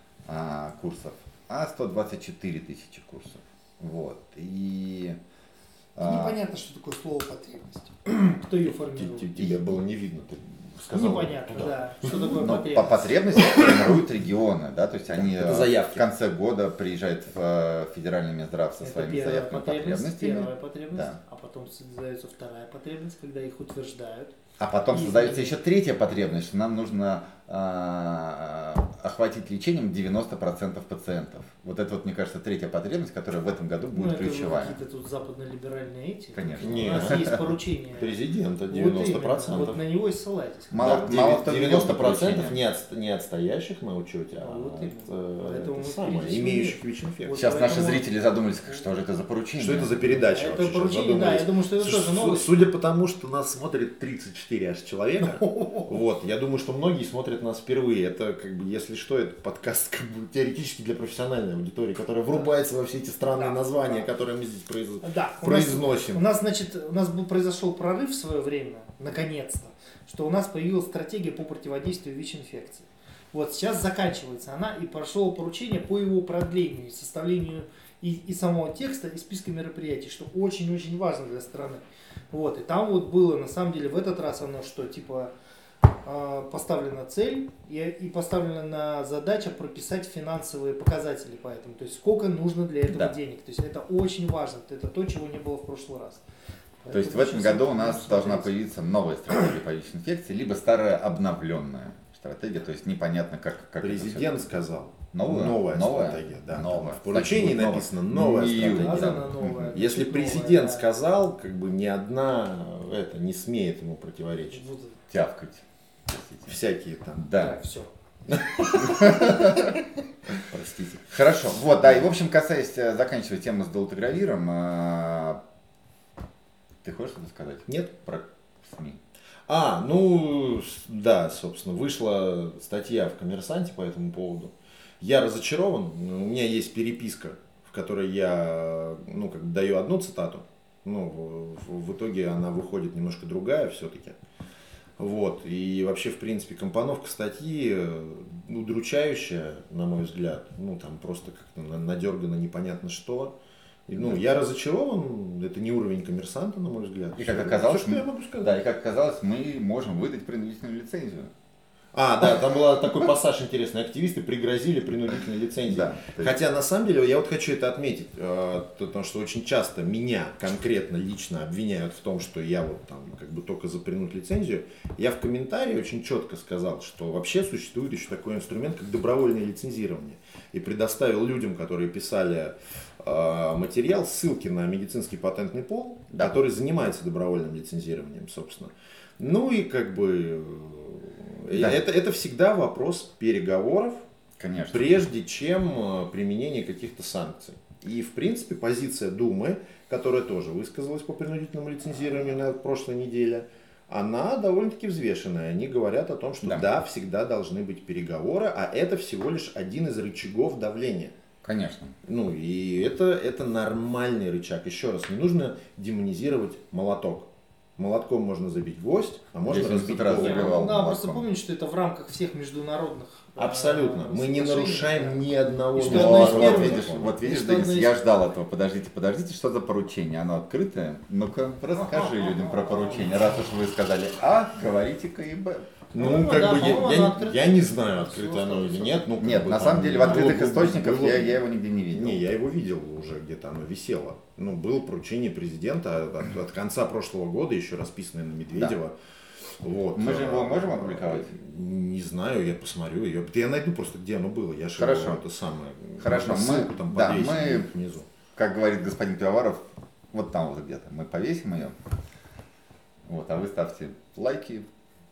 а, курсов, а сто двадцать четыре тысячи курсов. Вот, и... А... Непонятно, что такое слово потребность. Кто ее формирует? Тебе было не видно, ты сказал. Непонятно, да. да. Что такое Но потребность? По потребности формируют регионы, да, то есть они заявки. В конце года приезжают в федеральный Минздрав со это своими заявками потребностями. Первая потребность, да. а потом создается вторая потребность, когда их утверждают. А потом И создается и... еще третья потребность, что нам нужно э, охватить лечением девяносто процентов пациентов. Вот это вот, мне кажется, третья потребность, которая в этом году будет ну, ключевая. Это какие-то тут западно-либеральные эти. Конечно. Нет. У нас есть поручение Президента девяносто процентов. Вот, вот на него и ссылайтесь. Мало, да, мало девяносто процентов не, от, не отстоящих на учете, а вот от, э, это самое, имеющих ВИЧ-инфекцию. Вот Сейчас поэтому... наши зрители задумались, что же это за поручение. Что это за передача это вообще? поручение, да, я думаю, что это тоже новость. Судя по тому, что нас смотрит тридцать четыре аж человека, вот, я думаю, что многие смотрят нас впервые. Это, как бы, если что, это подкаст как бы, теоретически для профессиональной аудитории, которая врубается во все эти странные да, названия, да. которые мы здесь произ... да, произносим. У нас, у нас, значит, у нас был, произошел прорыв в свое время, наконец-то, что у нас появилась стратегия по противодействию ВИЧ-инфекции. Вот сейчас заканчивается она, и прошло поручение по его продлению, составлению и, и самого текста, и списка мероприятий, что очень-очень важно для страны. Вот, и там вот было, на самом деле, в этот раз оно что, типа, поставлена цель и, и поставлена задача прописать финансовые показатели по этому. То есть сколько нужно для этого да. денег. То есть это очень важно. Это то, чего не было в прошлый раз. Поэтому то есть в этом году у нас должна появиться новая стратегия по ВИЧ-инфекции, либо старая обновленная стратегия. То есть непонятно, как... как Президент сказал. Новая, новая, новая стратегия. Да. Новая. В поручении так, написано новая New, стратегия. Да. Новая. Если президент да. сказал, как бы ни одна это не смеет ему противоречить. Буду тявкать. Всякие там. Да. да все. Простите. Хорошо. Вот, да, и в общем, касаясь, заканчивая тему с Долутагравиром, ты хочешь что-то сказать? Нет. Про СМИ. А, ну, да, собственно, вышла статья в «Коммерсанте» по этому поводу. Я разочарован. У меня есть переписка, в которой я, ну, как бы даю одну цитату. Ну, в, в итоге она выходит немножко другая все-таки. Вот. И вообще, в принципе, компоновка статьи удручающая, на мой взгляд. Ну, там просто как-то надергано непонятно что. И, ну, я разочарован, это не уровень коммерсанта, на мой взгляд. И как оказалось, Все, что мы, я могу сказать. да, и как оказалось, мы можем выдать принудительную лицензию. А, да, там был такой пассаж интересный. Активисты пригрозили принудительной лицензией. Да, есть... Хотя, на самом деле, я вот хочу это отметить, потому что очень часто меня конкретно, лично обвиняют в том, что я вот там как бы только за принудительную лицензию. Я в комментарии очень четко сказал, что вообще существует еще такой инструмент, как добровольное лицензирование. И предоставил людям, которые писали материал, ссылки на медицинский патентный пол, да. который занимается добровольным лицензированием, собственно. Ну и как бы... Да. Это, это всегда вопрос переговоров, Конечно. прежде чем применение каких-то санкций. И в принципе позиция Думы, которая тоже высказалась по принудительному лицензированию на прошлой неделе, она довольно-таки взвешенная. Они говорят о том, что да. да, всегда должны быть переговоры, а это всего лишь один из рычагов давления. Конечно. Ну и это, это нормальный рычаг. Еще раз, не нужно демонизировать молоток. Молотком можно забить гвоздь, а можно Если разбить раз голову. забивал Да, молотком. просто помнить, что это в рамках всех международных. Абсолютно. Мы не нарушаем да. ни одного. И что Ну, одно из вот, первых видишь, законов. вот видишь, И что Денис, одно из- я ждал этого. Подождите, подождите, что за поручение? Оно открытое? Ну-ка, расскажи людям про поручение. Раз уж вы сказали А, говорите-ка и Б. Ну, Ну, как да, бы по-моему, я, оно я, открыто. я не знаю, открыто оно или нет. Ну, как Нет, бы на там самом деле в было открытых бы- источниках было- я, я его нигде не видел. Не, я его видел уже где-то, оно висело. Ну, было поручение президента от, от конца прошлого года, еще расписанное на Медведева. Вот. Мы же его А, можем опубликовать? Не знаю, я посмотрю. Я, я найду просто, где оно было. Я же Хорошо. его это самое. Хорошо, можно мы- ссылку там да, подвесить мы- внизу. Как говорит господин Пивоваров, вот там вот где-то мы повесим ее. Вот, а вы ставьте лайки.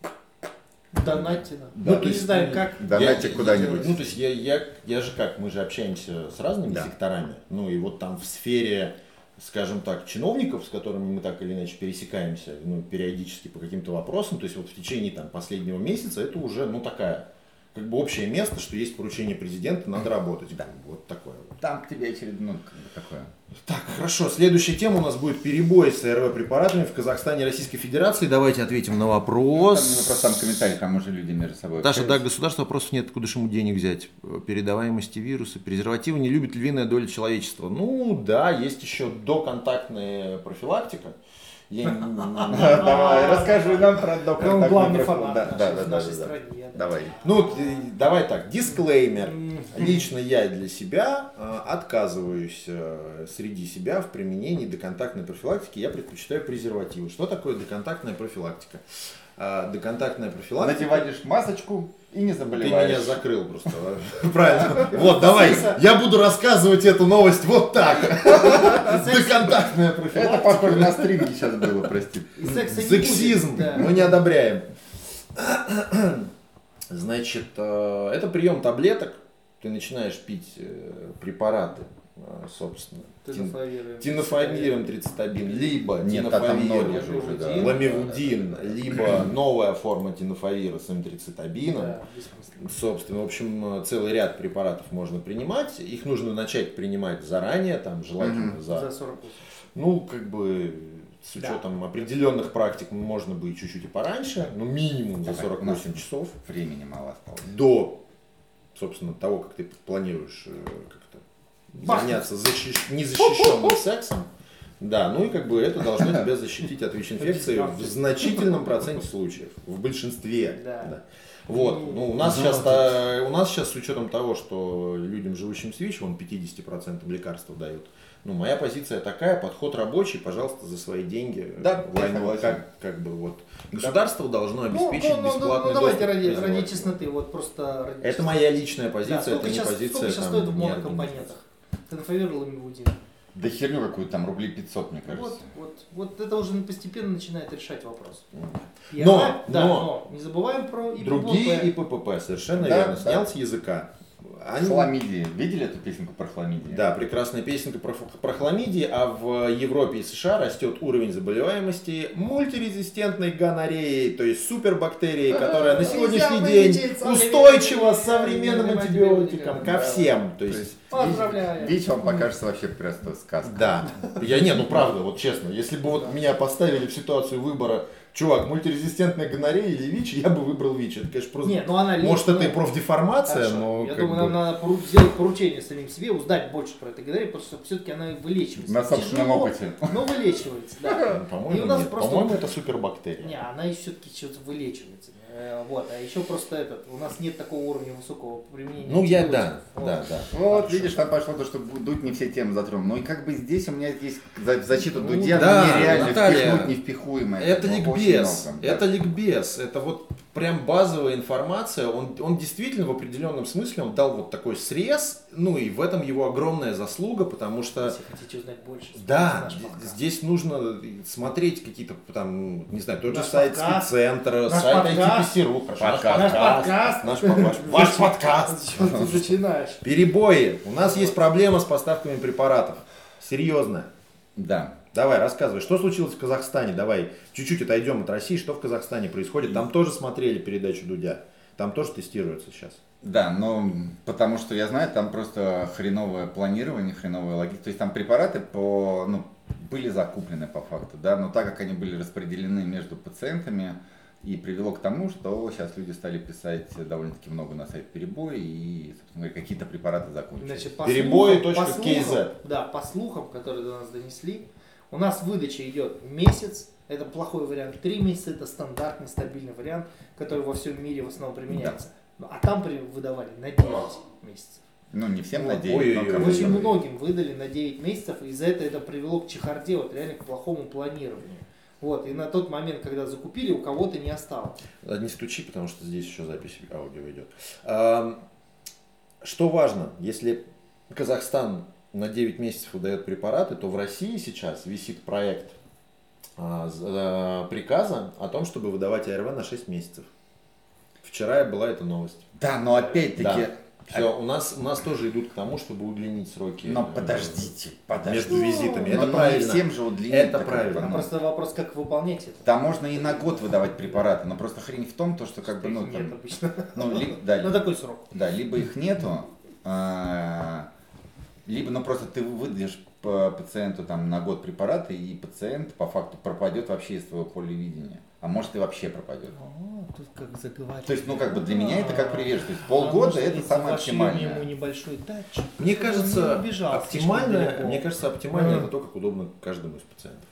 Донатьте нам. Да, Ну, то не есть, знаю, как. Донатьте Я- куда-нибудь. я- Ну, то есть я, я, я же как, мы же общаемся с разными Да. секторами. Ну и вот там в сфере, скажем так, чиновников, с которыми мы так или иначе пересекаемся, ну, периодически по каким-то вопросам, то есть вот в течение там последнего месяца это уже, ну, такая, как бы общее место, что есть поручение президента, надо работать. Да. Как бы вот такое вот. Там к тебе очередное, ну, как бы такое. Так, хорошо. Следующая тема у нас будет перебой с эр вэ-препаратами в Казахстане и Российской Федерации. Давайте ответим на вопрос. Там, ну, просто там комментарий, там уже люди между собой Даша, да, общаются. государства вопросов нет, откуда же ему денег взять? Передаваемости вируса, презервативы не любит львиная доля человечества. Ну да, есть еще доконтактная профилактика. Я не- Давай, расскажи нам про доктора. Он так, главный микрофон. фанат Да, нашей- да, да, в нашей да, да. стране. да. Давай. Ну, э, давай так, дисклеймер. М, Лично я для себя э, отказываюсь э, среди себя в применении доконтактной профилактики. Я предпочитаю презервативы. Что такое доконтактная профилактика? Э, Доконтактная профилактика... Надеваешь масочку и не Ты заболеваешь. меня закрыл просто. Правильно. Вот, давай. Я буду рассказывать эту новость вот так. Доконтактная Это профилактика. похоже на стринги сейчас было, прости. и секса не Сексизм. будет, да. Мы не одобряем. Значит, э, это прием таблеток. Ты начинаешь пить э, препараты, э, собственно, тин- Тенофовиры. тинофовиром, трицетабин, либо Нет, а там тинофовир, многие же уже, да. ламивудин, либо новая форма тинофовира с эмтрицетабином. Да, бессмысленно. Собственно, в общем, целый ряд препаратов можно принимать. Их нужно начать принимать заранее, там, желательно Мгм. за, За сорок восемь. ну, как бы, с Да. учетом определенных практик можно бы и чуть-чуть и пораньше, но минимум за Давай, сорок у нас восемь часов Времени мало осталось. до, собственно, того, как ты планируешь э, как-то Бахнуть. заняться защищ- незащищенным сексом. Да, ну и как бы это должно тебя защитить от ВИЧ-инфекции в значительном проценте случаев, в большинстве. Да. Да. Вот, ну у нас Ну, сейчас, у нас сейчас с учетом того, что людям, живущим с ВИЧ, он пятьдесят процентов лекарств дают. Ну, моя позиция такая, подход рабочий, пожалуйста, за свои деньги. Да, я войну, согласен. как, как бы вот. Государство должно Ну, обеспечить ну, ну, бесплатный ну, давайте доступ к ради, ради презервативам. чесноты, вот просто ради Это чесноты. моя личная Да, позиция, сколько это не сейчас, позиция сколько сейчас там, стоит в ни монокомпонентах? Тенофовир и ламивудин. Да херню какую-то там, рублей пятьсот, мне кажется. Вот, вот, вот это уже постепенно начинает решать вопрос. И Но, она- да, но. но не забываем про ИПП. Другие ИПП, совершенно Да, верно, да. снял с языка. Они- Хламидии. Видели эту песенку про хламидии? Да, прекрасная песенка про, ф- про хламидии, а в Европе и США растет уровень заболеваемости мультирезистентной гонореей, то есть супербактерией, которая на Нельзя сегодняшний вылечить день современными устойчива современным антибиотиками. антибиотикам ко Да. всем. То То есть, есть Поздравляю. ВИЧ вам покажется вообще просто сказка. да. Я не, ну правда, вот честно, если бы вот Да. меня поставили в ситуацию выбора чувак, мультирезистентная гонорея или ВИЧ, я бы выбрал ВИЧ. Это, конечно, просто... Не, ну она Может, лечит, это и ну, профдеформация, хорошо. но... Я как думаю, бы- нам надо пору- сделать поручение самим себе, узнать больше про это гонорею, потому что все-таки она вылечивается. На собственном Тяжело, опыте. Но вылечивается, да. Ну, И По-моему, у нас нет. просто- По-моему, это супербактерия. Не, она все-таки что-то вылечивается. Э, Вот, а еще просто этот, у нас нет такого уровня высокого применения. Ну, я антибиотиков. да, Вот. да, да. Вот, видишь, там пошло то, что Дудь не все темы затронул. Ну и как бы здесь у меня есть за- в защиту Ну, Дудя, да, ну, нереально Наталья, впихнуть невпихуемое. Это Ну, очень ликбез, много, да. это ликбез, это вот прям базовая информация, он, он действительно в определенном смысле, он дал вот такой срез, ну и в этом его огромная заслуга, потому что, Если хотите узнать больше, да, смотрите наш подкаст. здесь нужно смотреть какие-то там, не знаю, тот же Наш сайт подкаст. спеццентра, Наш сайт подкаст. ай ти пи си точка ру, хорошо, наш Подкаст. Наш подкаст, подкаст. наш по- ваш- ваш подкаст. С чего ты начинаешь? Перебои, у нас есть проблема с поставками препаратов, серьезно. Да. Давай, рассказывай, что случилось в Казахстане? Давай, чуть-чуть отойдем от России, что в Казахстане происходит? Там тоже смотрели передачу Дудя, там тоже тестируется сейчас. Да, но потому что я знаю, там просто хреновое планирование, хреновая логика. То есть там препараты по, ну, были закуплены по факту, да, но так как они были распределены между пациентами, и привело к тому, что сейчас люди стали писать довольно-таки много на сайт перебой, и, собственно говоря, какие-то препараты закончились. Значит, по Перебои слухам- точка по кей зет. слухам, Да, по слухам, которые до нас донесли, у нас выдача идет месяц, это плохой вариант, три месяца это стандартный стабильный вариант, который во всем мире в основном применяется. Ну, а там при- выдавали на девять месяцев. Ну, не всем Вот. надеюсь, Ой-ой-ой. но кому-то. Очень многим выдали на девять месяцев, и из-за этого это привело к чехарде, вот реально к плохому планированию. Вот, и на тот момент, когда закупили, у кого-то не осталось. А, Не стучи, потому что здесь еще запись аудио идет. А, Что важно, если Казахстан на девять месяцев выдает препараты, то в России сейчас висит проект а, з- а, приказа о том, чтобы выдавать АРВ на шесть месяцев. Вчера была эта новость. Да, но опять-таки... Да. Все, у нас, у нас тоже идут к тому, чтобы удлинить сроки. Но э, подождите, подождите. Между визитами. Ну, Это ну, правильно. не всем же удлинить. Это так, правильно. как бы, ну. Просто вопрос, как выполнять это. Там можно и на год выдавать препараты, но просто хрень в том, то, что как бы, ну, Их там, нет обычно. ну, ли- да, На такой срок. да, либо их нету, а, либо, ну, просто ты выдашь по пациенту там на год препараты, и пациент по факту пропадет вообще из твоего поля видения. А может и вообще пропадет. О, тут как заговорили. То есть, ну, как бы для меня это как привет. То есть А полгода может, это если самое вошлем ему оптимальное. небольшой датчик, Мне чтобы он кажется, не убежал оптимально, слишком далеко. мне кажется, оптимально Мгм. это то, как удобно каждому из пациентов.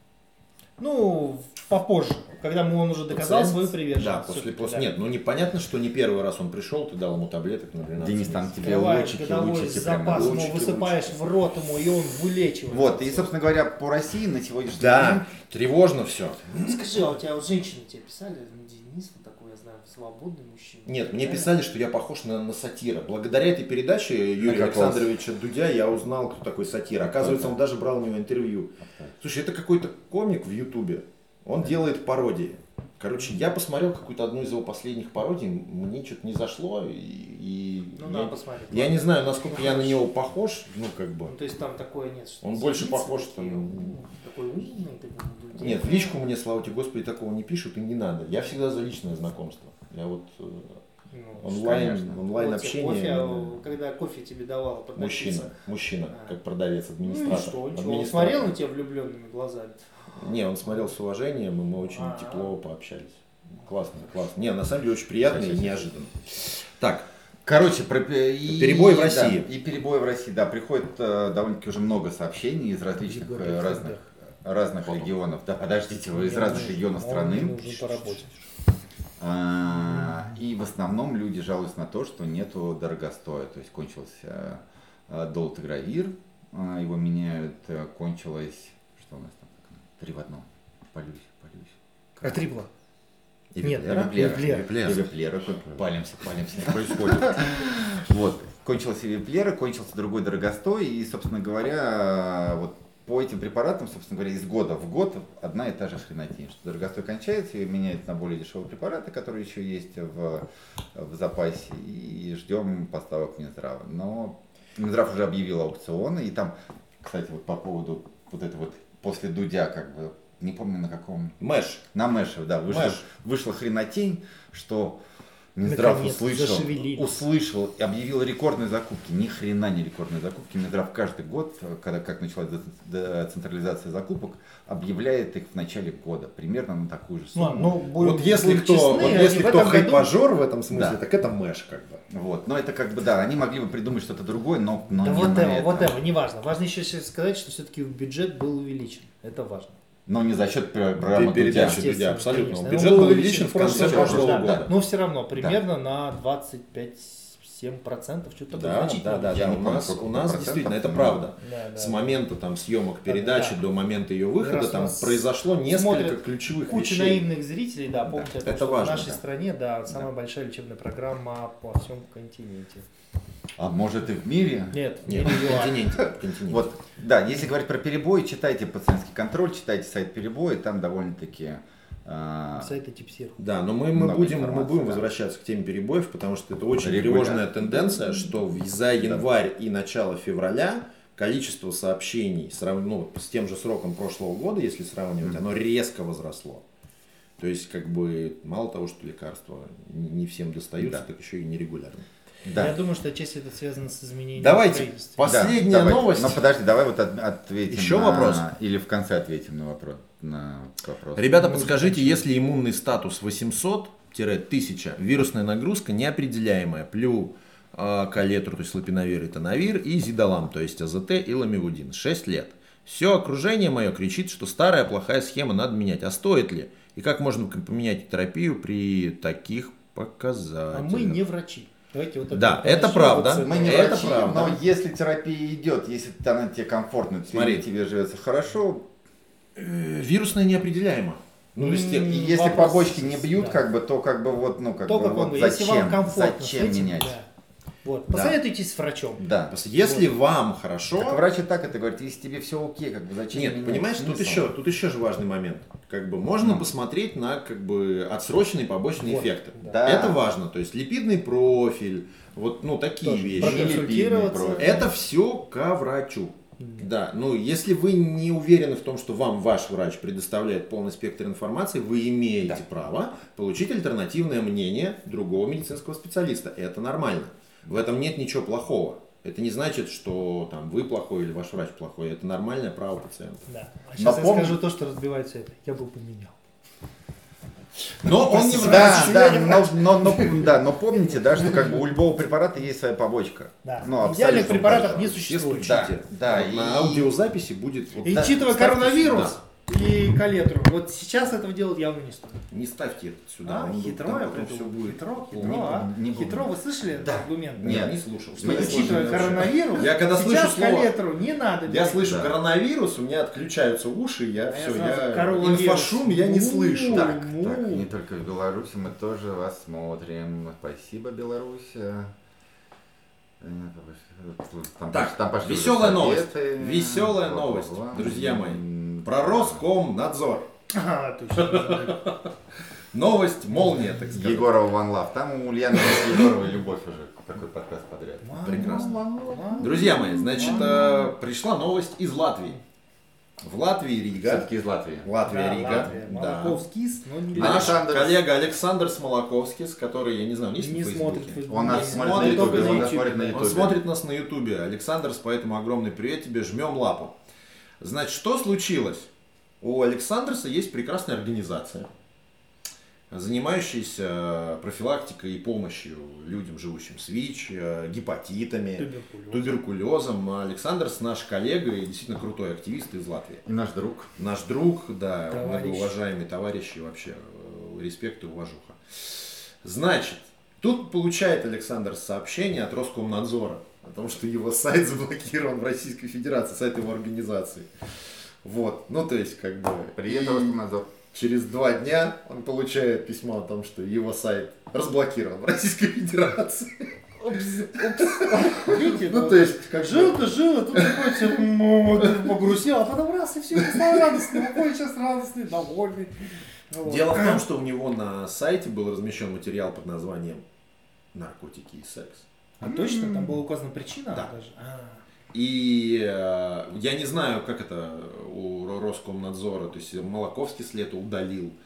Ну, попозже, когда он уже доказал Пациент- свою приверженность. Да, после, всё-таки, после да. нет, ну непонятно, что не первый раз он пришел, ты дал ему таблеток на двенадцать Денис, там месяцев. тебе Открываешь лучики, годовой лучики, прям запас, ему лучики, высыпаешь лучики. в рот ему, и он вылечивается. Вот, и, собственно говоря, по России на сегодняшний Да, момент тревожно все. Скажи, а у тебя вот женщины тебе писали, ну, Денис, вот такой, я знаю, свободный мужчина. Нет, мне Да? писали, что я похож на, на сатира. Благодаря этой передаче Юрия На какого? Александровича Дудя я узнал, кто такой сатир. Оказывается, он даже брал у него интервью. Слушай, это какой-то комик в Ютубе. Он делает пародии. Короче, я посмотрел какую-то одну из его последних пародий, мне что-то не зашло, и, и Ну, я, надо посмотреть. я не знаю, насколько Ну, я на хорошо. него похож, ну как бы. Ну, то есть там такое нет, что Он сидит, больше похож, такие, там, ну, такой умный, такой Дудя. Нет, в личку мне, слава тебе Господи, такого не пишут и не надо. Я всегда за личное знакомство. Я вот э, Ну, онлайн, конечно. онлайн вот тебе общение. кофе, а, когда кофе тебе давала под Мужчина, напиться. мужчина, А. как продавец, Ну и администратор. что, ничего, он Администратор. смотрел на тебя влюбленными глазами? Не, он смотрел с уважением, и мы очень А. тепло пообщались. Классно, классно. Не, на самом деле очень приятно и Спасибо. неожиданно. Так, Короче, про, и, Перебои в да, России. и перебои в России, да, приходит э, довольно-таки уже много сообщений из различных э, разных, разных регионов. Да, подождите, вы из разных регионов страны. нужно поработать. А, и в основном люди жалуются на то, что нету дорогостоя. То есть кончился э, долтагравир, э, его меняют, э, кончилось, что у нас там, три в одном, полюсь, полюсь. А трипла? Эвиплера, Нет, Эвиплера, Эвиплера. Эвиплера, палимся, палимся, происходит. Вот, кончился Эвиплера, кончился другой дорогостой, и, собственно говоря, вот по этим препаратам, собственно говоря, из года в год одна и та же хренотень, что дорогостой кончается, и меняется на более дешевые препараты, которые еще есть в, в запасе, и ждем поставок Минздрава. Но Минздрав уже объявил аукционы, и там, кстати, вот по поводу вот этого вот после Дудя, как бы, не помню на каком... Мэш. На Мэше, да, вышла, Мэш. вышла хренотень, что Минздрав Наконец, услышал, зашевелились. услышал и объявил рекордные закупки. Ни хрена не рекордные закупки. Минздрав каждый год, когда как началась децентрализация закупок, объявляет их в начале года. Примерно на такую же сумму. Ну, будем- Вот если будем кто, честны, вот они если в кто этом году- хайпажор в этом смысле, Да. так это Мэш как бы. Вот. Но это как бы, да, они могли бы придумать что-то другое, но, но Да не вот на это, это. вот это, не важно. Важно еще сейчас сказать, что все-таки бюджет был увеличен. Это важно. Но не за счет пр- программы Передачи Дудя. Дудя, абсолютно. Конечно. Бюджет Он был увеличен в конце прошлом прошлого да, года. да. Но все равно примерно на двадцать пять семь процентов что-то Да, значительно. да, да, Я да. не У помню, нас, сколько у нас процентов, действительно это но- правда. Да, да. С момента там съемок передачи Да. до момента ее выхода Раз там нас произошло несколько смотрят ключевых Куча вещей. наивных зрителей, да, помните о том, это что важно, в нашей да. стране, да, самая большая лечебная программа по всем континенте. А может и в мире? Нет, Нет, не в ЮАР. континенте. в континенте. Вот, да, если говорить про перебои, читайте пациентский контроль, читайте сайт перебои, там довольно-таки... а, Сайты Типсир. Да, но мы, мы, Много будем, мы информации, будем да. возвращаться к теме перебоев, потому что это очень Регулярно. тревожная тенденция, что в- за январь и начало февраля количество сообщений срав- ну, с тем же сроком прошлого года, если сравнивать, оно резко возросло. То есть, как бы, мало того, что лекарства не не всем достаются, Да. так еще и нерегулярно. да. Я думаю, что отчасти это связано с изменением Давайте, правительства. пос- Последняя давай. новость. Но подожди, давай вот от- ответим Еще на- вопрос? Или в конце ответим на вопрос. На вопрос. Ребята, Ну, подскажите, значит- если иммунный статус восемьсот тысяча, вирусная нагрузка неопределяемая, плю э, калетру, то есть лапиновир и тонавир, и зидолам, то есть АЗТ и ламивудин, шесть лет. Все окружение мое кричит, что старая плохая схема надо менять. А стоит ли? И как можно поменять терапию при таких показателях? А мы не врачи. Давайте вот Да, это начнем правда. вот с Мы этого. не Это врачи, правда. но если терапия идет, если она тебе комфортно, Смотри. тебе живется хорошо, Э, Вирусная неопределяема. Ну, то есть, и М, если вопрос, побочки не бьют, да. как бы, то как бы вот, ну, как То, бы, как вот вам, зачем, если вам комфортно зачем с этим, менять? да. Вот, Да. посоветуйтесь с врачом. Да. просто если вам хорошо... Так врач и так это говорит, если тебе все окей, как бы зачем Нет, менять? понимаешь, тут Смысл? еще, тут еще же важный момент. Как бы можно Ну. посмотреть на как бы отсроченные побочные Вот, эффекты. да. Это важно. То есть липидный профиль, вот ну такие Тоже вещи. проконсультироваться. Липидный профиль. Это все к врачу. Да, ну если вы не уверены в том, что вам ваш врач предоставляет полный спектр информации, вы имеете Да. право получить альтернативное мнение другого медицинского специалиста. Это нормально. В этом нет ничего плохого. Это не значит, что там вы плохой или ваш врач плохой. Это нормальное право пациента. Да. А сейчас я помни- скажу то, что разбивает все это. Я бы поменял. Но он не врач. Да, Я да, не но, но, но, да, но помните, да, что как бы у любого препарата есть своя побочка. Да. Ну, Идеальных абсолютно у препаратов каждого. не Все существует. стучите. Да, да, Вот и- на аудиозаписи будет... вот И так. учитывая Ставьте коронавирус и калетру, вот сейчас этого делать явно не стоит. сюда. Не ставьте это сюда. А, он- хитро там я потом придумал. все будет. Хитро, хитро, Не а? буду, не буду. Хитро, вы слышали этот аргумент? Нет. Я не слушал. Мы Что не я Учитывая слушаю вообще? коронавирус, Я когда сейчас слышу слово- калетру не надо Я делать. слышу Да. коронавирус, у меня отключаются уши, я А все, я сразу я коронавирус. инфошум я не Ну, слышу. Так, Ну. так, не только в Беларуси, мы тоже вас смотрим. Спасибо, Беларусь. Э, Там, Так, там пошли веселая уже новость. советы. Веселая Бла-бла-бла. новость, друзья мои. М, Про Роскомнадзор. А, точно. Новость молния, так сказать. Егорова One Love. Там у Ульяны с Егоровой любовь уже. Такой подкаст подряд. Прекрасно. Друзья мои, значит, э, пришла новость из Латвии. В Латвии Рига. Все-таки из Латвии. Латвия, Да, Рига. Латвия. Да. Молоковскис, но не Наш Александр- коллега Александр Смолоковский, который, я не знаю, есть не в смотрит Фейсбуке? Facebook. Он нас Не смотрит на смотрит Ютубе. только Он на нас смотрит на Он Ютубе. смотрит нас на Ютубе. Александр, поэтому огромный привет тебе, жмем лапу. Значит, что случилось? У Александрса есть прекрасная организация, занимающаяся профилактикой и помощью людям, живущим с ВИЧ, э, гепатитами, Туберкулез. туберкулезом. Александрс наш коллега и действительно крутой активист из Латвии. И наш друг. Наш друг, да, Товарищ. многоуважаемый товарищ и вообще э, респект и уважуха. Значит, тут получает Александр сообщение от Роскомнадзора о том, что его сайт заблокирован в Российской Федерации, сайт его организации. Вот, ну то есть как бы... Привет, и Роскомнадзор. через два дня он получает письмо о том, что его сайт разблокирован в Российской Федерации. Видите, Ну вот то есть как бы... жил-то жил, а тут такой все вот, погрустнел, а потом раз и все, и стал радостный, какой сейчас радостный, довольный. Вот. Дело в том, что у него на сайте был размещен материал под названием «Наркотики и секс». А точно? Там была указана причина Да. даже? А. И э, я не знаю, как это у Роскомнадзора, то есть Молоковский след удалил,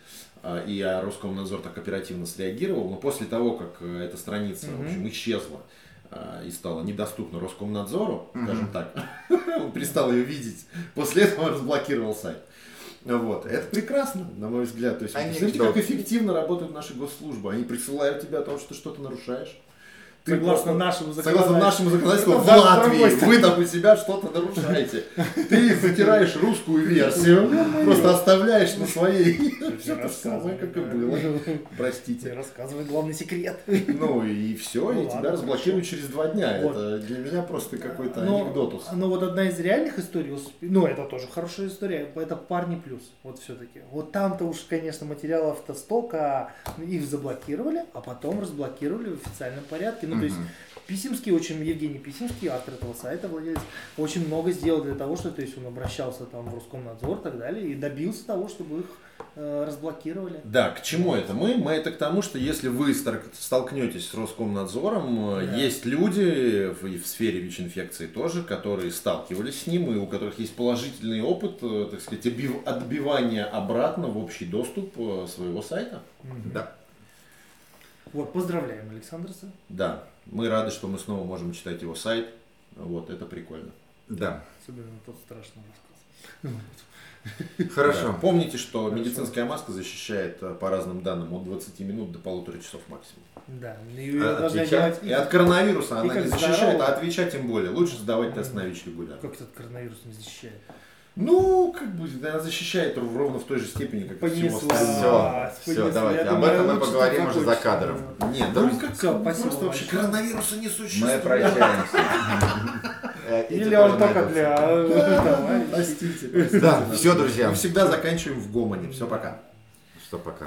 и Роскомнадзор так оперативно среагировал, но после того, как эта страница, Мгм. в общем, исчезла и стала недоступна Роскомнадзору, скажем так, он перестал ее видеть, после этого он разблокировал сайт. Вот. Это прекрасно, на мой взгляд. То есть, Они представляете, что? как эффективно работают наши госслужбы. Они присылают тебя о том, что ты что-то нарушаешь. Ты Согласно просто- нашему Согласно нашему законодательству, Это в да, Латвии промойся. вы там у себя что-то нарушаете. Ты затираешь русскую версию, просто оставляешь на своей. Все то самое, как и было. Простите. Рассказывай главный секрет. Ну и все, Ну и ладно, тебя разблокируют через два дня. Вот. Это для меня просто какой-то Но- анекдотус. Но вот одна из реальных историй, усп- ну это тоже хорошая история, это «Парни плюс», вот все-таки. Вот там-то уж, конечно, материалов-то столько, их заблокировали, а потом разблокировали в официальном порядке. Ну то есть Мгм. Писемский, очень Евгений Писемский, автор этого сайта, владелец, очень много сделал для того, что, то есть он обращался там в Роскомнадзор и так далее, и добился того, чтобы их э, разблокировали. Да, к чему это мы? Мы это к тому, что если вы стар- столкнетесь с Роскомнадзором, э, Да. есть люди в, и в сфере ВИЧ-инфекции тоже, которые сталкивались с ним, и у которых есть положительный опыт, э, так сказать, обив- отбивания обратно в общий доступ э, своего сайта. Мгм. Да. Вот, поздравляем Александра. Да, мы рады, что мы снова можем читать его сайт. Вот, это прикольно. Да. Особенно тот страшный рассказ. Хорошо. Да. Помните, что медицинская маска защищает э, по разным данным от двадцати минут до полутора часов максимум. Да, ее А должны отвечать- делать И от коронавируса и она как не защищает, здорово. а отвечать тем более. Лучше сдавать тест на ВИЧ регулярно. Как этот коронавирус не защищает? Ну, как бы, она защищает ров- ровно в той же степени, как и всего Понесла. остального. Все, все, понесло. давайте. Я Об думаю, этом мы лучше поговорим так уже за закончить. кадром. Нет, Ну, ну как, всё, ну, спасибо просто вообще большое. коронавируса не существует. Мы прощаемся. Э, идите Или он тоже на только это. для э, товарищей. Простите, простите. Да, все, друзья. Мы всегда заканчиваем в гомоне. Все, пока. Что пока.